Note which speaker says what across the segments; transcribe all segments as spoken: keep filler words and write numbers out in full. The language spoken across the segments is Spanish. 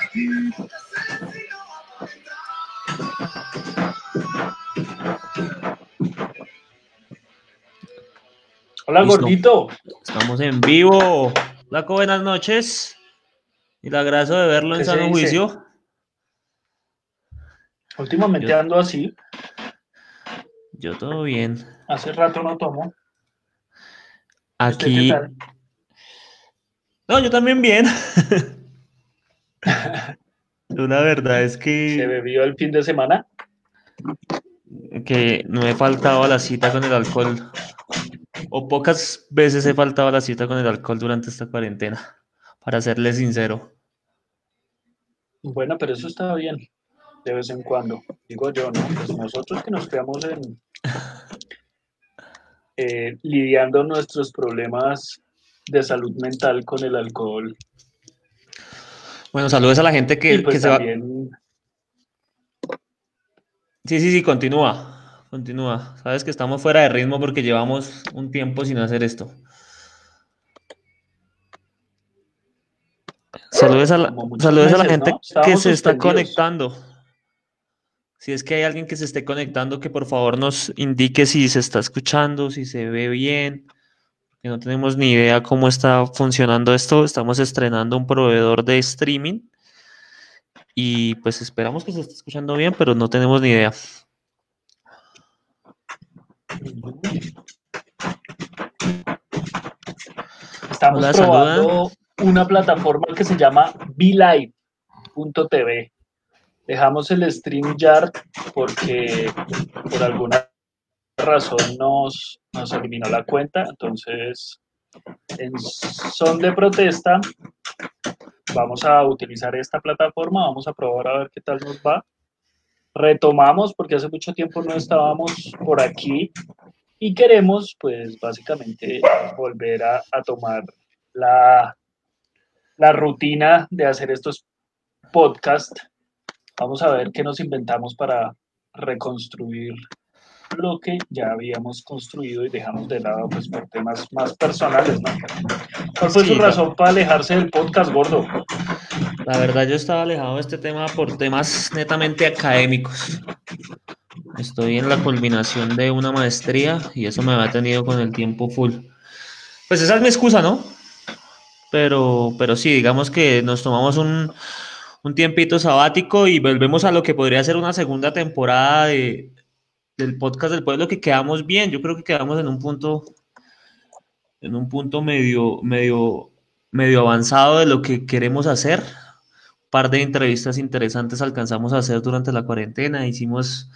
Speaker 1: Hola,
Speaker 2: Listo.
Speaker 1: gordito.
Speaker 2: Estamos en vivo. Flaco, buenas noches. Milagroso de verlo en
Speaker 1: ¿Qué se
Speaker 2: sano
Speaker 1: dice?
Speaker 2: juicio.
Speaker 1: Últimamente
Speaker 2: Yo,
Speaker 1: ando así.
Speaker 2: yo todo bien.
Speaker 1: Hace rato no tomo. ¿Y usted qué
Speaker 2: Aquí.
Speaker 1: tal?
Speaker 2: No, yo también bien. La verdad es
Speaker 1: ¿Se
Speaker 2: que,
Speaker 1: bebió el fin de semana?
Speaker 2: que no he faltado a la cita con el alcohol. O pocas veces he faltado a la cita con el alcohol durante esta cuarentena. Para serle sincero.
Speaker 1: Bueno, pero eso está bien, de vez en cuando. Digo yo, ¿no? Pues nosotros que nos quedamos en, eh, lidiando nuestros problemas de salud mental con el alcohol.
Speaker 2: Bueno, saludos a la gente
Speaker 1: Y
Speaker 2: que, que
Speaker 1: pues
Speaker 2: se va.
Speaker 1: también,
Speaker 2: Sí, sí, sí, continúa. Continúa. Sabes que estamos fuera de ritmo porque llevamos un tiempo sin hacer esto. Saludos a la,
Speaker 1: como muchos
Speaker 2: saludos a la
Speaker 1: meses,
Speaker 2: gente
Speaker 1: ¿no?
Speaker 2: que
Speaker 1: Estábamos
Speaker 2: se está
Speaker 1: suspendidos.
Speaker 2: conectando. Si es que hay alguien que se esté conectando, que por favor nos indique si se está escuchando, si se ve bien, que no tenemos ni idea cómo está funcionando esto. Estamos estrenando un proveedor de streaming y pues esperamos que se esté escuchando bien, pero no tenemos ni idea.
Speaker 1: Estamos
Speaker 2: Hola, saludan.
Speaker 1: probando una plataforma que se llama BeLive punto t v. Dejamos el StreamYard porque por alguna razón nos, nos eliminó la cuenta. Entonces, en son de protesta, vamos a utilizar esta plataforma, vamos a probar a ver qué tal nos va. Retomamos porque hace mucho tiempo no estábamos por aquí y queremos, pues, básicamente volver a, a tomar la, la rutina de hacer estos podcasts. Vamos a ver qué nos inventamos para reconstruir lo que ya habíamos construido y dejamos de lado pues por temas más personales, ¿no? ¿Cuál fue su
Speaker 2: Sí, la,
Speaker 1: razón para alejarse del podcast, gordo?
Speaker 2: la verdad yo estaba alejado de este tema por temas netamente académicos. Estoy en la culminación de una maestría y eso me ha tenido con el tiempo full. Pues esa es mi excusa, ¿no? Pero, pero sí, digamos que nos tomamos un, un tiempito sabático y volvemos a lo que podría ser una segunda temporada de, del podcast del pueblo que quedamos bien. Yo creo que quedamos en un punto, en un punto medio, medio, medio avanzado de lo que queremos hacer. Un par de entrevistas interesantes alcanzamos a hacer durante la cuarentena. Hicimos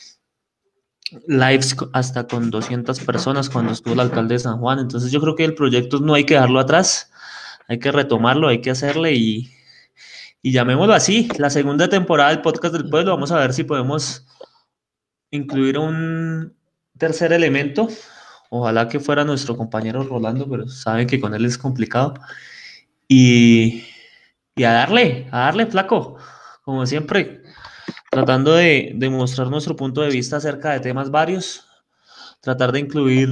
Speaker 2: lives co- hasta con doscientas personas cuando estuvo el alcalde de San Juan. Entonces yo creo que el proyecto no hay que dejarlo atrás, hay que retomarlo, hay que hacerle y, y llamémoslo así, la segunda temporada del podcast del pueblo. Vamos a ver si podemos incluir un tercer elemento. Ojalá que fuera nuestro compañero Rolando, pero saben que con él es complicado. Y, y a darle, a darle, flaco, como siempre, tratando de, de mostrar nuestro punto de vista acerca de temas varios, tratar de incluir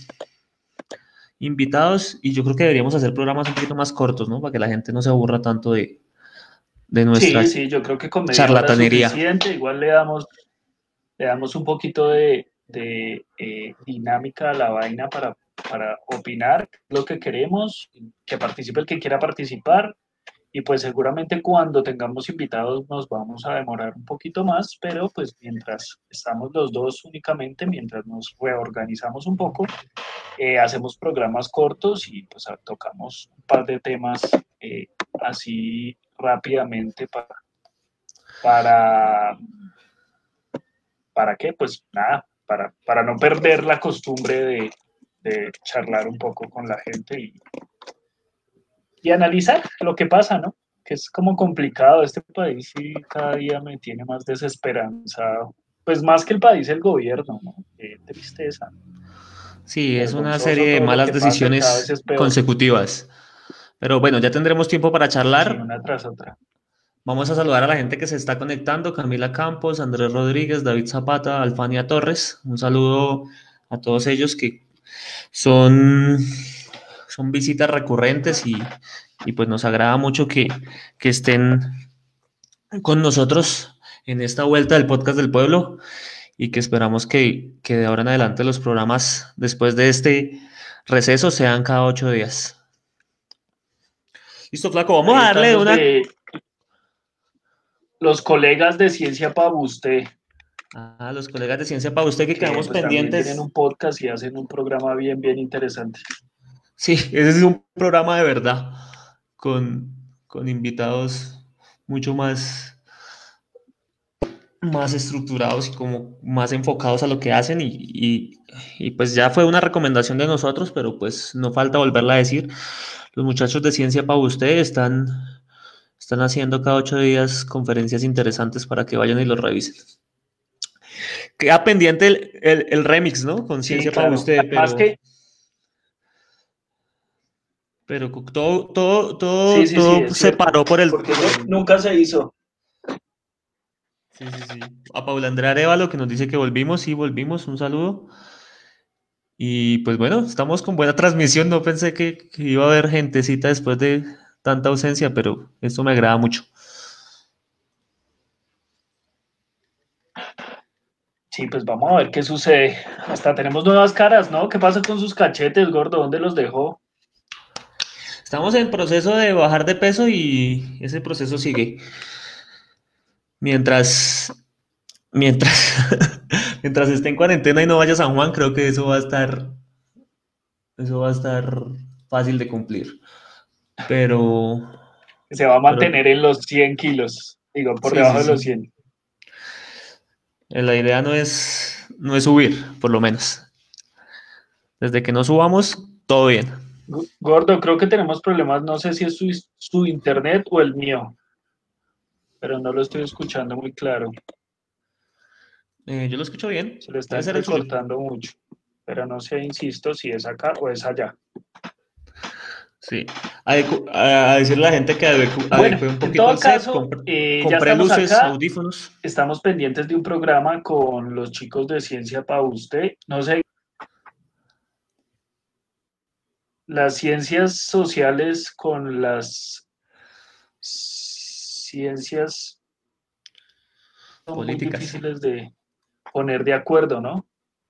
Speaker 2: invitados y yo creo que deberíamos hacer programas un poquito más cortos, ¿no? Para que la gente no se aburra tanto de, de nuestra
Speaker 1: Sí, sí, yo creo que con media hora es
Speaker 2: charlatanería.
Speaker 1: suficiente. Igual le damos, le damos un poquito de, de eh, dinámica a la vaina para, para opinar lo que queremos, que participe el que quiera participar. Y pues seguramente cuando tengamos invitados nos vamos a demorar un poquito más, pero pues mientras estamos los dos únicamente, mientras nos reorganizamos un poco, eh, hacemos programas cortos y pues tocamos un par de temas eh, así rápidamente para, para, ¿para qué? Pues nada, para, para no perder la costumbre de, de charlar un poco con la gente y, y analizar lo que pasa, ¿no? Que es como complicado este país y cada día me tiene más desesperanzado. Pues más que el país, el gobierno, ¿no? Qué tristeza.
Speaker 2: Sí, es una
Speaker 1: Vergonzoso
Speaker 2: serie de
Speaker 1: todo lo
Speaker 2: malas
Speaker 1: que pasa y cada vez
Speaker 2: decisiones
Speaker 1: es peor.
Speaker 2: consecutivas. Pero bueno, ya tendremos tiempo para
Speaker 1: Sí,
Speaker 2: charlar.
Speaker 1: una tras otra.
Speaker 2: Vamos a saludar a la gente que se está conectando, Camila Campos, Andrés Rodríguez, David Zapata, Alfania Torres. Un saludo a todos ellos que son, son visitas recurrentes y, y pues nos agrada mucho que, que estén con nosotros en esta vuelta del podcast del pueblo y que esperamos que, que de ahora en adelante los programas después de este receso sean cada ocho días. Listo, flaco, vamos
Speaker 1: Ahí
Speaker 2: a
Speaker 1: están
Speaker 2: darle
Speaker 1: los
Speaker 2: una...
Speaker 1: de los colegas de Ciencia para usted.
Speaker 2: A los colegas de Ciencia para usted que
Speaker 1: Que
Speaker 2: quedamos
Speaker 1: pues también tienen
Speaker 2: pendientes.
Speaker 1: un podcast y hacen un programa bien, bien interesante.
Speaker 2: Sí, ese es un programa de verdad, con, con invitados mucho más, más estructurados y como más enfocados a lo que hacen y, y, y pues ya fue una recomendación de nosotros, pero pues no falta volverla a decir. Los muchachos de Ciencia para usted están, están haciendo cada ocho días conferencias interesantes para que vayan y los revisen. Queda pendiente el, el, el remix, ¿no? Con
Speaker 1: Sí,
Speaker 2: Ciencia para
Speaker 1: claro.
Speaker 2: usted,
Speaker 1: Más
Speaker 2: pero...
Speaker 1: que,
Speaker 2: Pero todo, todo,
Speaker 1: sí,
Speaker 2: todo,
Speaker 1: sí, sí,
Speaker 2: todo
Speaker 1: es
Speaker 2: se
Speaker 1: cierto.
Speaker 2: paró por el,
Speaker 1: Porque
Speaker 2: por
Speaker 1: eso
Speaker 2: el...
Speaker 1: nunca se hizo.
Speaker 2: Sí, sí, sí. A Paula Andrea Arevalo que nos dice que volvimos, sí, volvimos, un saludo. Y pues bueno, estamos con buena transmisión. No pensé que, que iba a haber gentecita después de tanta ausencia, pero esto me agrada mucho.
Speaker 1: Sí, pues vamos a ver qué sucede. Hasta tenemos nuevas caras, ¿no? ¿Qué pasa con sus cachetes, gordo? ¿Dónde los dejó?
Speaker 2: Estamos en proceso de bajar de peso y ese proceso sigue. Mientras, mientras, mientras esté en cuarentena y no vaya a San Juan, creo que eso va a estar, eso va a estar fácil de cumplir. Pero,
Speaker 1: Se va a
Speaker 2: pero
Speaker 1: mantener en los cien kilos. Digo, por
Speaker 2: sí, sí,
Speaker 1: debajo de los
Speaker 2: sí.
Speaker 1: cien.
Speaker 2: Eh, La idea no es, no es subir, por lo menos. Desde que no subamos, todo bien.
Speaker 1: G- Gordo, creo que tenemos problemas. No sé si es su, su internet o el mío, pero no lo estoy escuchando muy claro.
Speaker 2: Eh, yo lo escucho bien.
Speaker 1: Se le está
Speaker 2: Debe ser el suyo.
Speaker 1: entrecortando mucho. Pero no sé, insisto, si es acá o es allá.
Speaker 2: Sí. Adecu- a, a decirle a la gente que adecu-
Speaker 1: Bueno,
Speaker 2: adecue un
Speaker 1: en
Speaker 2: poquito el
Speaker 1: todo
Speaker 2: set.
Speaker 1: caso,
Speaker 2: Compré,
Speaker 1: eh, ya
Speaker 2: compré
Speaker 1: estamos
Speaker 2: luces,
Speaker 1: acá.
Speaker 2: audífonos.
Speaker 1: Estamos pendientes de un programa con los chicos de Ciencia para usted. No sé, las ciencias sociales con las ciencias son muy
Speaker 2: Políticas.
Speaker 1: difíciles de poner de acuerdo, ¿no?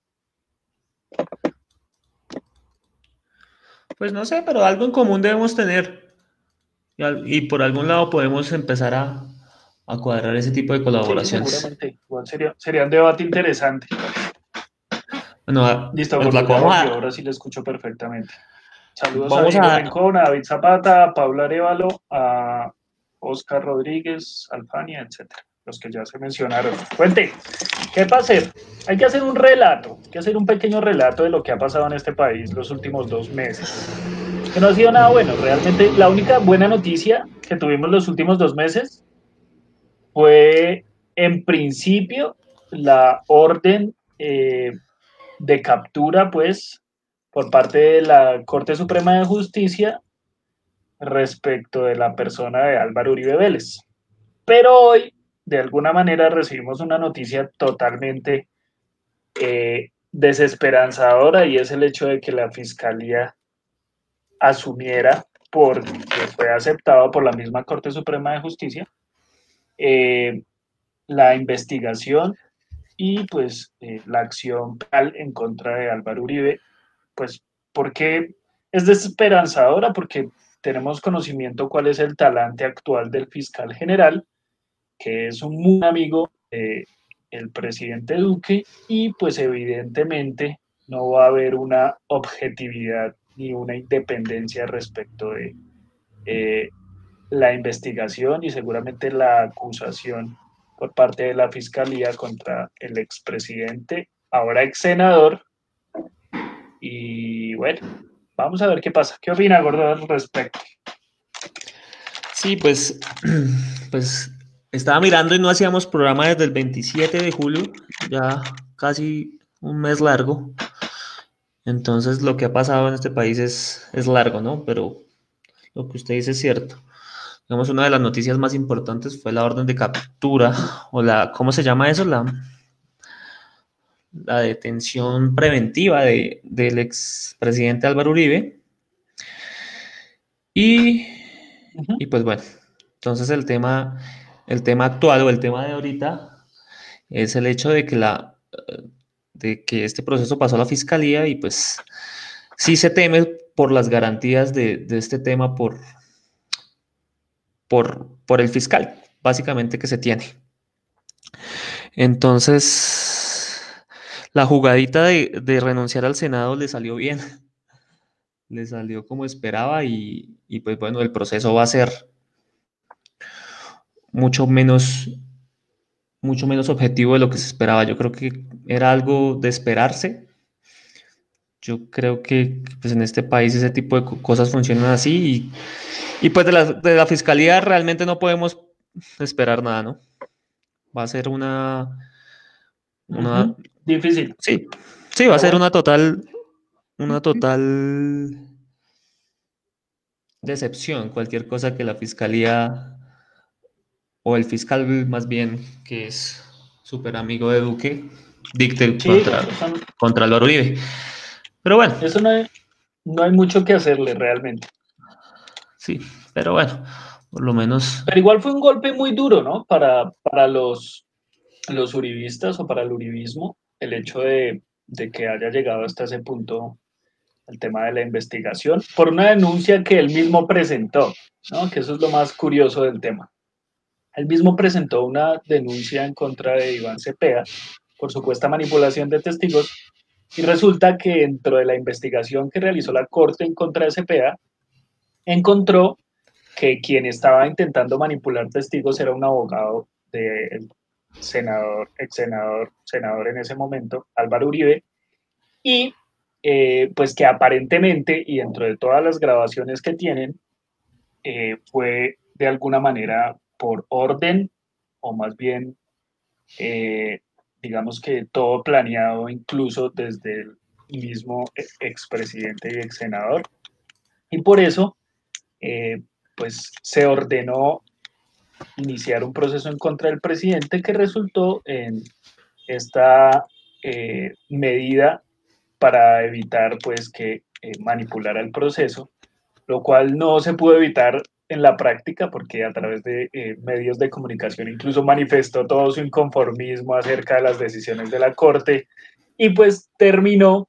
Speaker 2: Pues no sé, pero algo en común debemos tener. Y, al- y por algún lado podemos empezar a, a cuadrar ese tipo de
Speaker 1: Sí,
Speaker 2: colaboraciones.
Speaker 1: seguramente. Igual sería, sería un debate interesante.
Speaker 2: Bueno, a-
Speaker 1: Listo,
Speaker 2: bueno,
Speaker 1: gordo,
Speaker 2: Flaco,
Speaker 1: ya
Speaker 2: vamos
Speaker 1: volvió. Ahora
Speaker 2: a,
Speaker 1: sí le escucho perfectamente. Saludos a
Speaker 2: vamos
Speaker 1: Diego
Speaker 2: a,
Speaker 1: Rincón, a David Zapata, a Paula Arevalo, a Oscar Rodríguez, Alfania, etcétera. Los que ya se mencionaron. Cuente, ¿qué va a hacer? Hay que hacer un relato, hay que hacer un pequeño relato de lo que ha pasado en este país los últimos dos meses. Que no ha sido nada bueno. Realmente, la única buena noticia que tuvimos los últimos dos meses fue, en principio, la orden eh, de captura, pues, por parte de la Corte Suprema de Justicia respecto de la persona de Álvaro Uribe Vélez. Pero hoy, de alguna manera, recibimos una noticia totalmente eh, desesperanzadora y es el hecho de que la Fiscalía asumiera, porque fue aceptado por la misma Corte Suprema de Justicia, eh, la investigación y pues eh, la acción penal en contra de Álvaro Uribe, pues porque es desesperanzadora, porque tenemos conocimiento cuál es el talante actual del fiscal general, que es un muy amigo del de presidente Duque, y pues evidentemente no va a haber una objetividad ni una independencia respecto de eh, la investigación y seguramente la acusación por parte de la fiscalía contra el expresidente, ahora ex senador. Y bueno, vamos a ver qué pasa. ¿Qué opina, Gordo, al respecto?
Speaker 2: sí, pues, pues estaba mirando y no hacíamos programa desde el veintisiete de julio, ya casi un mes largo. Entonces lo que ha pasado en este país es, es largo, ¿no? Pero lo que usted dice es cierto. Digamos, una de las noticias más importantes fue la orden de captura o la, ¿cómo se llama eso? La, la detención preventiva de, del expresidente Álvaro Uribe. Y,
Speaker 1: Uh -huh.
Speaker 2: y pues bueno, entonces el tema el tema actual o el tema de ahorita es el hecho de que, la, de que este proceso pasó a la fiscalía y pues sí se teme por las garantías de, de este tema por, por, por el fiscal, básicamente que se tiene. Entonces, la jugadita de, de renunciar al Senado le salió bien, le salió como esperaba y, y pues bueno, el proceso va a ser mucho menos, mucho menos objetivo de lo que se esperaba. Yo creo que era algo de esperarse. Yo creo que pues, en este país ese tipo de co- cosas funcionan así y, y pues de la, de la fiscalía realmente no podemos esperar nada, ¿no? Va a ser una, una,
Speaker 1: Ujú. Difícil,
Speaker 2: sí, sí, va a
Speaker 1: pero
Speaker 2: ser
Speaker 1: bueno.
Speaker 2: una total, una total decepción cualquier cosa que la fiscalía o el fiscal más bien, que es súper amigo de Duque, dicte
Speaker 1: Sí,
Speaker 2: contra,
Speaker 1: eso,
Speaker 2: contra Álvaro Uribe. Pero bueno,
Speaker 1: eso no hay, no hay mucho que hacerle realmente.
Speaker 2: sí, pero bueno, por lo menos,
Speaker 1: Pero igual fue un golpe muy duro, ¿no? Para, para los, los uribistas o para el uribismo, el hecho de, de que haya llegado hasta ese punto el tema de la investigación por una denuncia que él mismo presentó, ¿no? Que eso es lo más curioso del tema. Él mismo presentó una denuncia en contra de Iván Cepeda por supuesta manipulación de testigos y resulta que dentro de la investigación que realizó la Corte en contra de Cepeda, encontró que quien estaba intentando manipular testigos era un abogado del senador, ex senador, senador en ese momento, Álvaro Uribe, y eh, pues que aparentemente, y dentro de todas las grabaciones que tienen, eh, fue de alguna manera por orden, o más bien, eh, digamos que todo planeado incluso desde el mismo expresidente y ex senador, y por eso, eh, pues se ordenó iniciar un proceso en contra del presidente que resultó en esta eh, medida para evitar pues que eh, manipulara el proceso, lo cual no se pudo evitar en la práctica porque a través de eh, medios de comunicación incluso manifestó todo su inconformismo acerca de las decisiones de la Corte y pues terminó,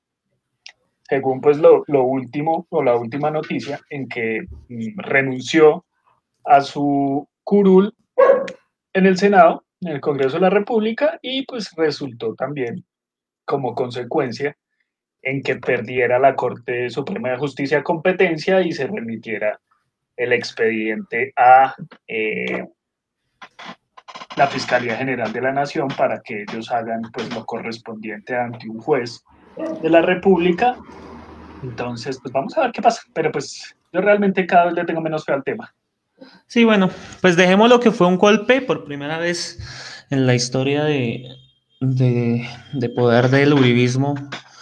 Speaker 1: según pues lo, lo último o la última noticia, en que mm, renunció a su curul en el Senado, en el Congreso de la República, y pues resultó también como consecuencia en que perdiera la Corte Suprema de Justicia competencia y se remitiera el expediente a eh, la Fiscalía General de la Nación para que ellos hagan pues lo correspondiente ante un juez de la República. Entonces, pues vamos a ver qué pasa, pero pues yo realmente cada vez le tengo menos fe al tema.
Speaker 2: sí, bueno, pues dejemos lo que fue un golpe por primera vez en la historia de, de, de poder del uribismo.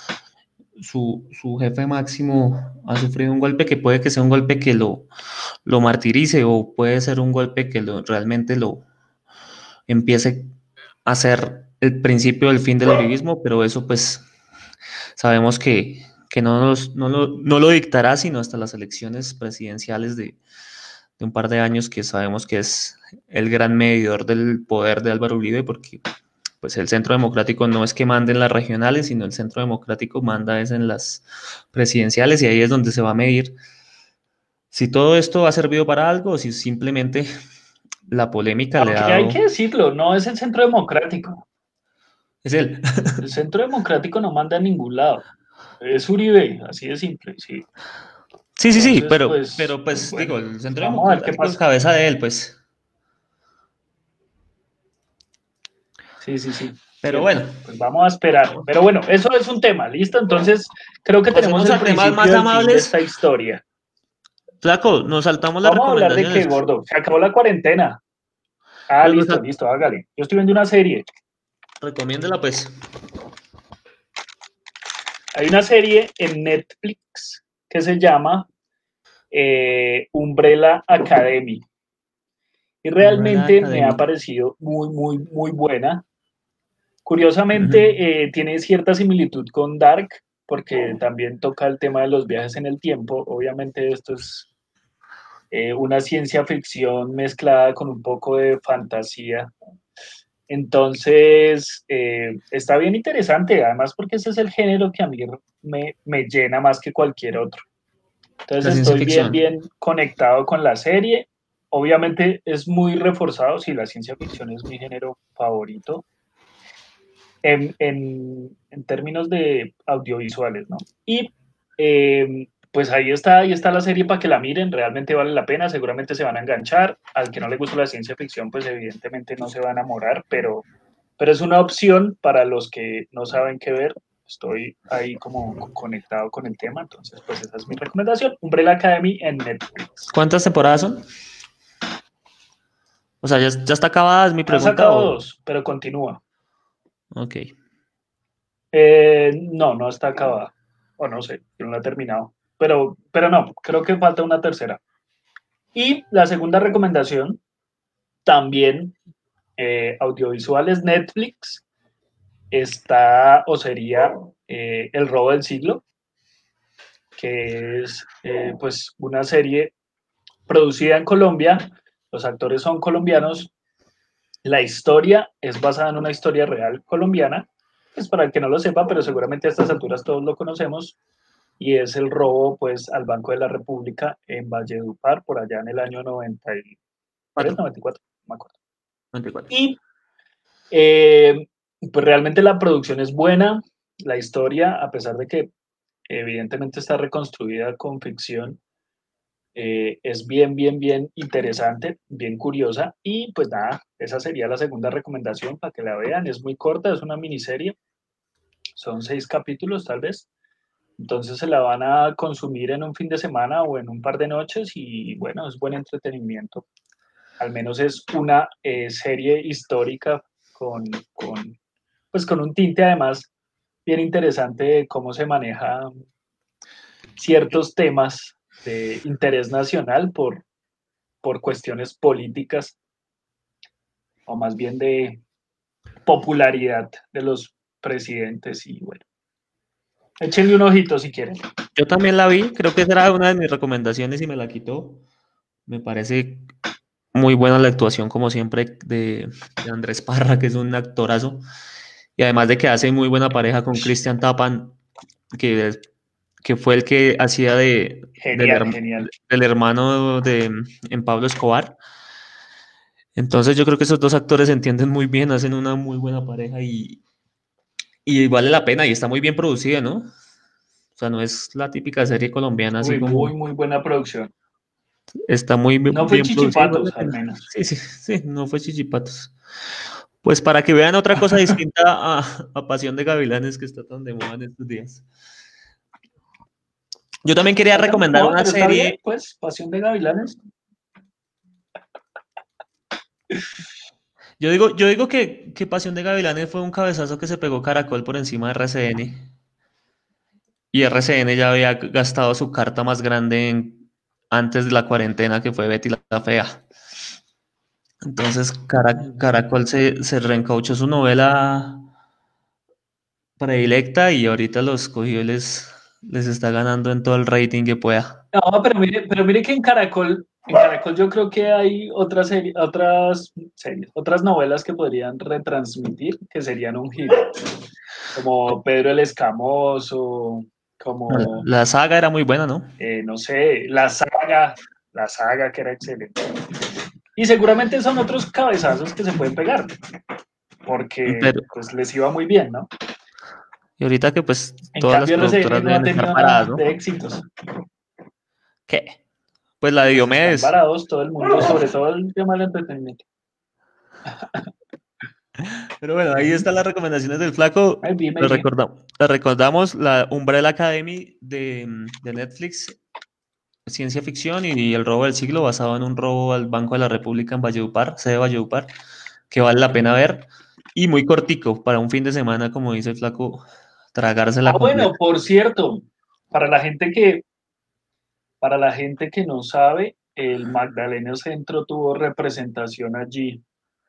Speaker 2: Su, su jefe máximo ha sufrido un golpe que puede que sea un golpe que lo, lo martirice o puede ser un golpe que lo, realmente lo empiece a ser el principio del fin del uribismo, pero eso pues sabemos que, que no, nos, no, lo, no lo dictará sino hasta las elecciones presidenciales de, de un par de años que sabemos que es el gran medidor del poder de Álvaro Uribe porque pues el Centro Democrático no es que mande en las regionales, sino el Centro Democrático manda es en las presidenciales y ahí es donde se va a medir si todo esto ha servido para algo o si simplemente la polémica le ha
Speaker 1: Aunque hay
Speaker 2: dado...
Speaker 1: que decirlo, no es el Centro Democrático.
Speaker 2: Es él.
Speaker 1: El Centro Democrático no manda a ningún lado. Es Uribe, así de simple, sí.
Speaker 2: Sí, sí, sí,
Speaker 1: Entonces,
Speaker 2: pero,
Speaker 1: pues,
Speaker 2: pero
Speaker 1: pues
Speaker 2: pues
Speaker 1: bueno,
Speaker 2: digo, el
Speaker 1: pues
Speaker 2: Centro
Speaker 1: vamos a ver qué
Speaker 2: Democrático en
Speaker 1: pasa.
Speaker 2: cabeza de él, pues.
Speaker 1: Sí, sí, sí,
Speaker 2: Pero
Speaker 1: cierto.
Speaker 2: bueno,
Speaker 1: Pues vamos a esperar. Pero bueno, eso es un tema, ¿listo? Entonces, creo que tenemos
Speaker 2: pasemos
Speaker 1: el
Speaker 2: a temas
Speaker 1: principio
Speaker 2: más
Speaker 1: del fin de
Speaker 2: amables.
Speaker 1: esta historia.
Speaker 2: Flaco, nos saltamos las
Speaker 1: Vamos a hablar de qué,
Speaker 2: recomendaciones.
Speaker 1: gordo. Se acabó la cuarentena. Ah,
Speaker 2: Pero nos
Speaker 1: listo,
Speaker 2: sal...
Speaker 1: listo, hágale. Yo estoy viendo una serie.
Speaker 2: Recomiéndela, pues.
Speaker 1: Hay una serie en Netflix que se llama eh, Umbrella Academy. Y
Speaker 2: Umbrella
Speaker 1: realmente me ha
Speaker 2: Academy.
Speaker 1: parecido muy, muy, muy buena.
Speaker 2: Ujú.
Speaker 1: Curiosamente, eh, tiene cierta similitud con Dark, porque también toca el tema de los viajes en el tiempo. Obviamente esto es eh, una ciencia ficción mezclada con un poco de fantasía. Entonces, eh, está bien interesante, además porque ese es el género que a mí me, me llena más que cualquier otro.
Speaker 2: La
Speaker 1: Entonces
Speaker 2: ciencia
Speaker 1: estoy bien,
Speaker 2: ficción.
Speaker 1: bien conectado con la serie. Obviamente es muy reforzado, si la ciencia ficción es mi género favorito en, en, en términos de audiovisuales, ¿no? Y eh, pues ahí está, ahí está la serie para que la miren, realmente vale la pena, seguramente se van a enganchar. Al que no le gusta la ciencia ficción, pues evidentemente no se va a enamorar, pero, pero es una opción para los que no saben qué ver. Estoy ahí como conectado con el tema, entonces pues esa es mi recomendación. Umbrella Academy en Netflix.
Speaker 2: ¿Cuántas temporadas son? O sea, ¿ya, ya está acabada? Es mi
Speaker 1: Han
Speaker 2: pregunta.
Speaker 1: sacado
Speaker 2: O...
Speaker 1: dos, pero continúa.
Speaker 2: Ok.
Speaker 1: Eh, no, no está acabada. O no sé, yo no la he terminado. Pero, pero no, creo que falta una tercera. Y la segunda recomendación, también eh, audiovisuales Netflix, está o sería eh, El robo del siglo, que es eh, pues una serie producida en Colombia. Los actores son colombianos. La historia es basada en una historia real colombiana. Pues para el que no lo sepa, pero seguramente a estas alturas todos lo conocemos, y es el robo pues al Banco de la República en Valledupar por allá en el año noventa y tres,
Speaker 2: Cuatro.
Speaker 1: noventa y cuatro, no me acuerdo.
Speaker 2: Veinticuatro.
Speaker 1: Y eh, pues realmente la producción es buena, la historia, a pesar de que evidentemente está reconstruida con ficción, eh, es bien, bien, bien interesante, bien curiosa, y pues nada, esa sería la segunda recomendación para que la vean. Es muy corta, es una miniserie, son seis capítulos tal vez. Entonces se la van a consumir en un fin de semana o en un par de noches y bueno, es buen entretenimiento. Al menos es una eh, serie histórica con, con, pues con un tinte además bien interesante de cómo se manejan ciertos temas de interés nacional por, por cuestiones políticas o más bien de popularidad de los presidentes y bueno, échenle un ojito si quieren.
Speaker 2: Yo también la vi, creo que esa era una de mis recomendaciones y me la quitó. Me parece muy buena la actuación, como siempre, de, de Andrés Parra, que es un actorazo. Y además de que hace muy buena pareja con Christian Tapan, que, que fue el que hacía de, del,
Speaker 1: Genial,
Speaker 2: herm-
Speaker 1: genial.
Speaker 2: del hermano de en Pablo Escobar. Entonces yo creo que esos dos actores se entienden muy bien, hacen una muy buena pareja y, y vale la pena y está muy bien producida, ¿no? O sea, no es la típica serie colombiana así
Speaker 1: Uy, muy,
Speaker 2: como
Speaker 1: muy buena producción.
Speaker 2: está muy bi-
Speaker 1: No fue
Speaker 2: bien producida y vale la
Speaker 1: Chichipatos, al
Speaker 2: pena.
Speaker 1: menos.
Speaker 2: Sí, sí, sí, no fue Chichipatos. Pues para que vean otra cosa distinta a, a Pasión de Gavilanes que está tan de moda en estos días. Yo también quería
Speaker 1: Está tan de
Speaker 2: recomendar
Speaker 1: moda,
Speaker 2: una
Speaker 1: pero está bien,
Speaker 2: serie.
Speaker 1: pues, Pasión de Gavilanes.
Speaker 2: Yo digo, yo digo que, que Pasión de Gavilanes fue un cabezazo que se pegó Caracol por encima de R C N. Y R C N ya había gastado su carta más grande en- antes de la cuarentena, que fue Betty la, la Fea. Entonces Cara- Caracol se, se reencauchó su novela predilecta y ahorita los cogió y les, les está ganando en todo el rating que pueda.
Speaker 1: No, pero mire, pero mire que en Caracol, en Caracol yo creo que hay otras series, otras series, otras novelas que podrían retransmitir que serían un hit, como Pedro el Escamoso,
Speaker 2: La,
Speaker 1: como,
Speaker 2: la saga era muy buena, ¿no?
Speaker 1: eh, no sé, La Saga, La Saga que era excelente. Y seguramente son otros cabezazos que se pueden pegar, porque
Speaker 2: Pero,
Speaker 1: pues les iba muy bien, ¿no?
Speaker 2: y ahorita que pues
Speaker 1: En
Speaker 2: todas las
Speaker 1: cambio, R C N
Speaker 2: productoras
Speaker 1: no ha
Speaker 2: deben estar
Speaker 1: tenido
Speaker 2: paradas,
Speaker 1: nada
Speaker 2: ¿no?
Speaker 1: de éxitos.
Speaker 2: ¿Qué? Pues la de
Speaker 1: Pues están
Speaker 2: Diomedes.
Speaker 1: varados todo el mundo, sobre todo el tema del entretenimiento.
Speaker 2: Pero bueno, ahí
Speaker 1: Ujú.
Speaker 2: están las recomendaciones del flaco.
Speaker 1: Maybe,
Speaker 2: Les
Speaker 1: maybe.
Speaker 2: recordamos, les recordamos la Umbrella Academy de, de Netflix, ciencia ficción y el robo del siglo, basado en un robo al Banco de la República en Valledupar, sede de Valledupar, que vale la pena ver. Y muy cortico, para un fin de semana, como dice el flaco, tragársela
Speaker 1: Ah, bueno,
Speaker 2: completa.
Speaker 1: por cierto, para la gente que, para la gente que no sabe, el Magdalena Centro tuvo representación allí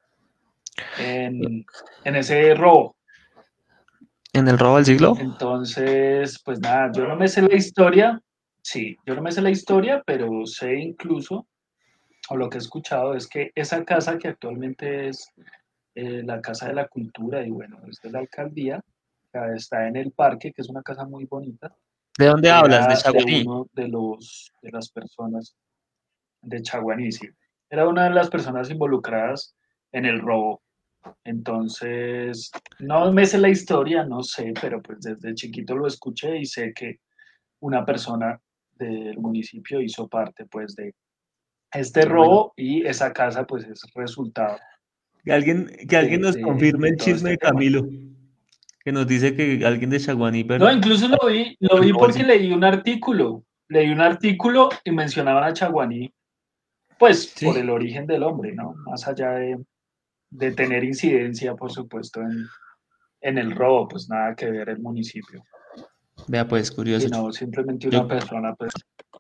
Speaker 1: en, en ese robo.
Speaker 2: ¿En el robo del siglo?
Speaker 1: Entonces, pues nada, yo no me sé la historia, Sí, yo no me sé la historia, pero sé incluso, o lo que he escuchado, es que esa casa que actualmente es eh, la Casa de la Cultura y bueno, es de la alcaldía, eh, está en el parque, que es una casa muy bonita,
Speaker 2: ¿De dónde hablas? ¿De
Speaker 1: era de
Speaker 2: Chaguaní?
Speaker 1: uno de los de las personas de Chaguaní, sí. Era una de las personas involucradas en el robo. Entonces, no me sé la historia, no sé, pero pues desde chiquito lo escuché y sé que una persona del municipio hizo parte pues de este
Speaker 2: Bueno,
Speaker 1: robo y esa casa pues es resultado
Speaker 2: que alguien, que alguien
Speaker 1: de,
Speaker 2: nos
Speaker 1: de,
Speaker 2: confirme
Speaker 1: de
Speaker 2: el
Speaker 1: todo
Speaker 2: chisme
Speaker 1: este
Speaker 2: de
Speaker 1: tema.
Speaker 2: Camilo, que nos dice que alguien de Chaguaní
Speaker 1: No,
Speaker 2: per-
Speaker 1: incluso lo vi, lo vi
Speaker 2: robó el
Speaker 1: porque
Speaker 2: cinco.
Speaker 1: leí un artículo, leí un artículo y mencionaban a Chaguaní, pues por
Speaker 2: Sí,
Speaker 1: el origen del hombre, ¿no? Más allá de, de tener incidencia, por supuesto, en, en el robo, pues nada que ver el municipio,
Speaker 2: vea pues, curioso.
Speaker 1: sino simplemente
Speaker 2: Yo,
Speaker 1: una persona, pues,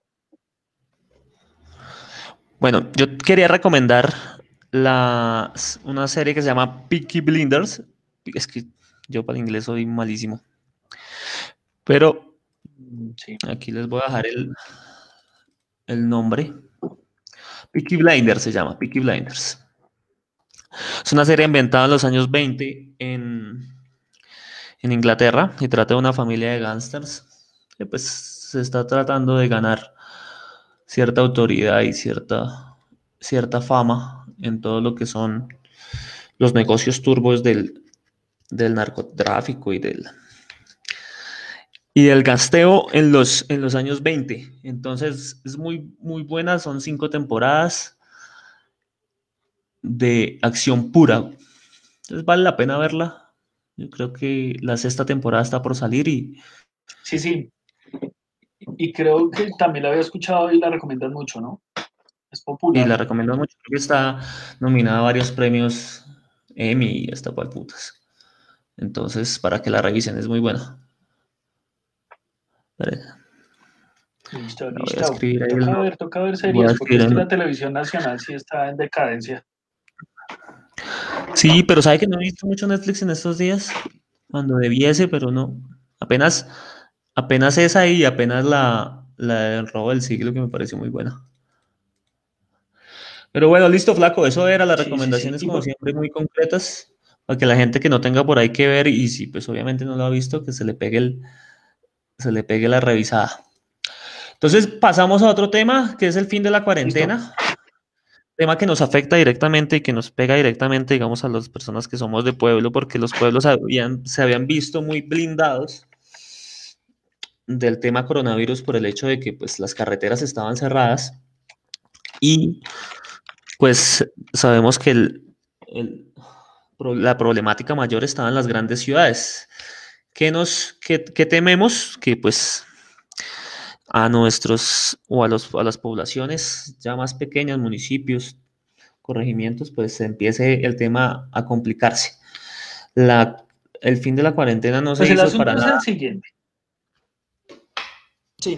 Speaker 2: bueno, yo quería recomendar la, una serie que se llama Peaky Blinders. Es que yo para el inglés soy malísimo. Pero
Speaker 1: mm, sí,
Speaker 2: aquí les voy a dejar el, el nombre. Peaky Blinders se llama, Peaky Blinders. Es una serie ambientada en los años veinte en, en Inglaterra y trata de una familia de gángsters que pues se está tratando de ganar cierta autoridad y cierta, cierta fama en todo lo que son los negocios turbos del, del narcotráfico y del, y del gasteo en los, en los años veinte. Entonces es muy, muy buena, son cinco temporadas de acción pura. Entonces vale la pena verla. Yo creo que la sexta temporada está por salir y,
Speaker 1: sí, sí, y creo que también la había escuchado y la recomiendan mucho, ¿no? Es
Speaker 2: y
Speaker 1: popular.
Speaker 2: la recomiendo mucho. Creo que está nominada a varios premios Emmy y hasta cual putas. Entonces, para que la revisen, es muy buena. Espere,
Speaker 1: Listo,
Speaker 2: la voy a
Speaker 1: listo.
Speaker 2: escribir ahí el
Speaker 1: Toca
Speaker 2: nombre.
Speaker 1: ver, toca ver
Speaker 2: Voy a
Speaker 1: series, porque
Speaker 2: escribir
Speaker 1: es que
Speaker 2: el-
Speaker 1: la televisión nacional sí está en decadencia.
Speaker 2: Sí, pero sabe que no he visto mucho Netflix en estos días. Cuando debiese, pero no. Apenas, apenas esa y apenas la, la del robo del siglo que me pareció muy buena. Pero bueno, listo, flaco. Eso era las
Speaker 1: Sí, sí, sí.
Speaker 2: recomendaciones,
Speaker 1: Y
Speaker 2: como
Speaker 1: por-
Speaker 2: siempre, muy concretas. Para que la gente que no tenga por ahí que ver, y si pues obviamente no lo ha visto, que se le pegue el, se le pegue la revisada. Entonces pasamos a otro tema, que es el fin de la
Speaker 1: listo.
Speaker 2: cuarentena. Tema que nos afecta directamente y que nos pega directamente, digamos, a las personas que somos de pueblo, porque los pueblos habían, se habían visto muy blindados del tema coronavirus por el hecho de que pues las carreteras estaban cerradas y pues sabemos que el, el- pro- la problemática mayor estaba en las grandes ciudades. ¿Qué nos, qué, qué tememos? Que pues a nuestros o a los, a las poblaciones ya más pequeñas, municipios, corregimientos, pues se empiece el tema a complicarse. La, el fin de la cuarentena no se
Speaker 1: Pues el
Speaker 2: hizo para
Speaker 1: asunto es
Speaker 2: nada.
Speaker 1: el siguiente. Sí.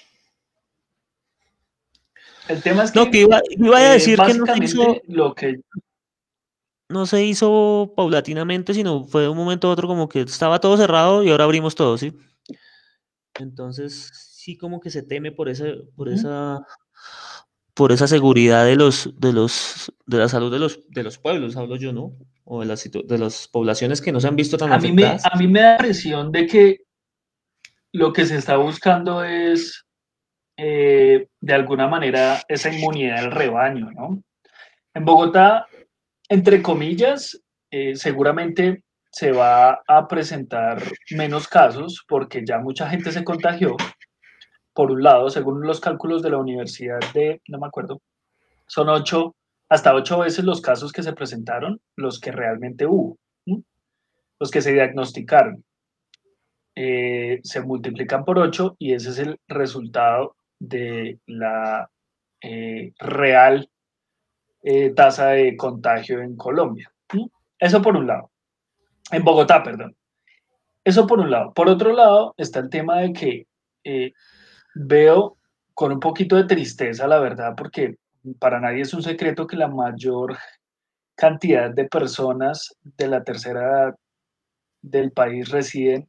Speaker 1: El tema es
Speaker 2: No,
Speaker 1: que
Speaker 2: que iba, iba a
Speaker 1: eh,
Speaker 2: decir que no se hizo,
Speaker 1: básicamente lo que...
Speaker 2: no se hizo paulatinamente, sino fue de un momento a otro como que estaba todo cerrado y ahora abrimos todo, ¿sí? Entonces, sí como que se teme por ese, por
Speaker 1: Ujú.
Speaker 2: esa, por esa seguridad de los, de los, de la salud de los, de los pueblos, hablo yo, ¿no? O de las, situ- de las poblaciones que no se han visto tan
Speaker 1: A mí me,
Speaker 2: afectadas.
Speaker 1: a mí me da la impresión de que lo que se está buscando es, eh, de alguna manera, esa inmunidad del rebaño, ¿no? En Bogotá, entre comillas, eh, seguramente se va a presentar menos casos porque ya mucha gente se contagió. Por un lado, según los cálculos de la Universidad de, no me acuerdo, son ocho, hasta ocho veces los casos que se presentaron, los que realmente hubo, ¿sí? Los que se diagnosticaron. Eh, se multiplican por ocho y ese es el resultado de la eh, real eh, tasa de contagio en Colombia. ¿Sí? Eso por un lado. En Bogotá, perdón. Eso por un lado. Por otro lado, está el tema de que eh, veo con un poquito de tristeza, la verdad, porque para nadie es un secreto que la mayor cantidad de personas de la tercera edad del país residen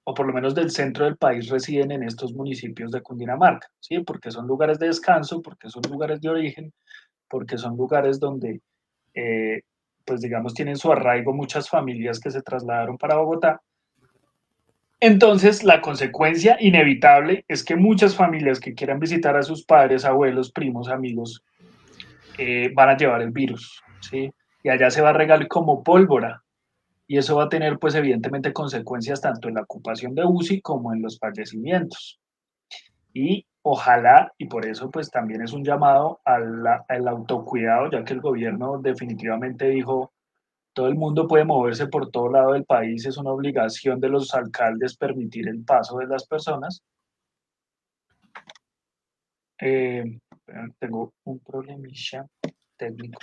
Speaker 1: o por lo menos del centro del país, residen en estos municipios de Cundinamarca, ¿sí? Porque son lugares de descanso, porque son lugares de origen, porque son lugares donde, eh, pues digamos, tienen su arraigo muchas familias que se trasladaron para Bogotá. Entonces, la consecuencia inevitable es que muchas familias que quieran visitar a sus padres, abuelos, primos, amigos, eh, van a llevar el virus, ¿sí? Y allá se va a regar como pólvora. Y eso va a tener, pues, evidentemente consecuencias tanto en la ocupación de U C I como en los fallecimientos. Y ojalá, y por eso, pues, también es un llamado al, al autocuidado, ya que el gobierno definitivamente dijo todo el mundo puede moverse por todo lado del país, es una obligación de los alcaldes permitir el paso de las personas. Eh, tengo un problemilla técnico.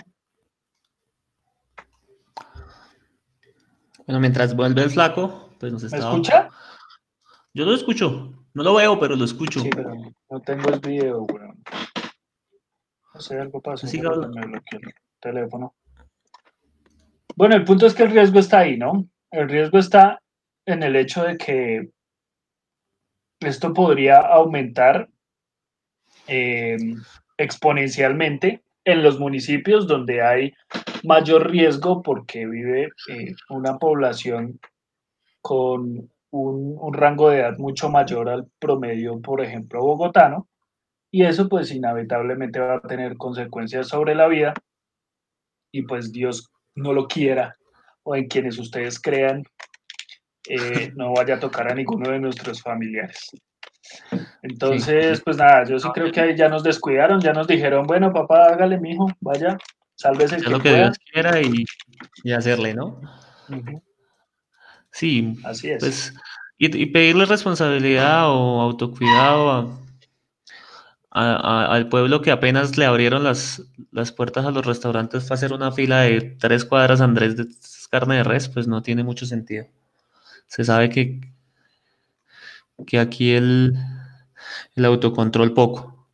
Speaker 2: Bueno, mientras vuelve el flaco, pues nos
Speaker 1: ¿Me
Speaker 2: estaba...
Speaker 1: escucha?
Speaker 2: Yo lo escucho, no lo veo, pero lo escucho.
Speaker 1: Sí, pero no tengo el video, weón. No sé, algo pasó,
Speaker 2: Siga
Speaker 1: pero
Speaker 2: hablando.
Speaker 1: me bloqueó el teléfono. Bueno, el punto es que el riesgo está ahí, ¿no? El riesgo está en el hecho de que esto podría aumentar eh, exponencialmente en los municipios donde hay mayor riesgo porque vive eh, una población con un, un, rango de edad mucho mayor al promedio, por ejemplo, bogotano, y eso pues inevitablemente va a tener consecuencias sobre la vida y pues Dios no lo quiera o en quienes ustedes crean eh, no vaya a tocar a ninguno de nuestros familiares. Entonces,
Speaker 2: Sí.
Speaker 1: pues nada, yo sí creo que ahí ya nos descuidaron, ya nos dijeron, bueno, papá, hágale, mijo, vaya, sálvese el
Speaker 2: Ya
Speaker 1: que
Speaker 2: lo que
Speaker 1: pueda.
Speaker 2: Dios quiera y, y hacerle, ¿no?
Speaker 1: Uh-huh.
Speaker 2: Sí,
Speaker 1: Así es.
Speaker 2: pues, y, y pedirle responsabilidad o autocuidado a, a- a- al pueblo que apenas le abrieron las, las puertas a los restaurantes fue hacer una fila de tres cuadras Andrés de carne de res, pues no tiene mucho sentido. Se sabe que, que aquí el, el autocontrol poco.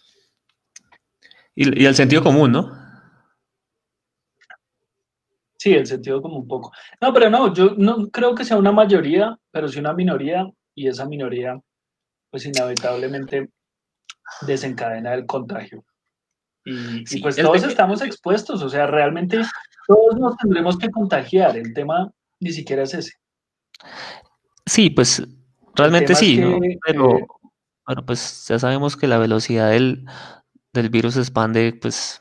Speaker 2: Y, y el sentido común, ¿no?
Speaker 1: Sí, el sentido como un poco. No, pero no, yo no creo que sea una mayoría, pero sí una minoría, y esa minoría, pues inevitablemente desencadena el contagio. Y, y
Speaker 2: Sí,
Speaker 1: pues
Speaker 2: el,
Speaker 1: todos
Speaker 2: te-
Speaker 1: estamos expuestos, o sea, realmente todos nos tendremos que contagiar. El tema ni siquiera es ese.
Speaker 2: sí, pues
Speaker 1: El
Speaker 2: realmente
Speaker 1: tema es
Speaker 2: sí,
Speaker 1: que,
Speaker 2: ¿no?
Speaker 1: eh,
Speaker 2: Pero bueno, pues ya sabemos que la velocidad del, del virus se expande pues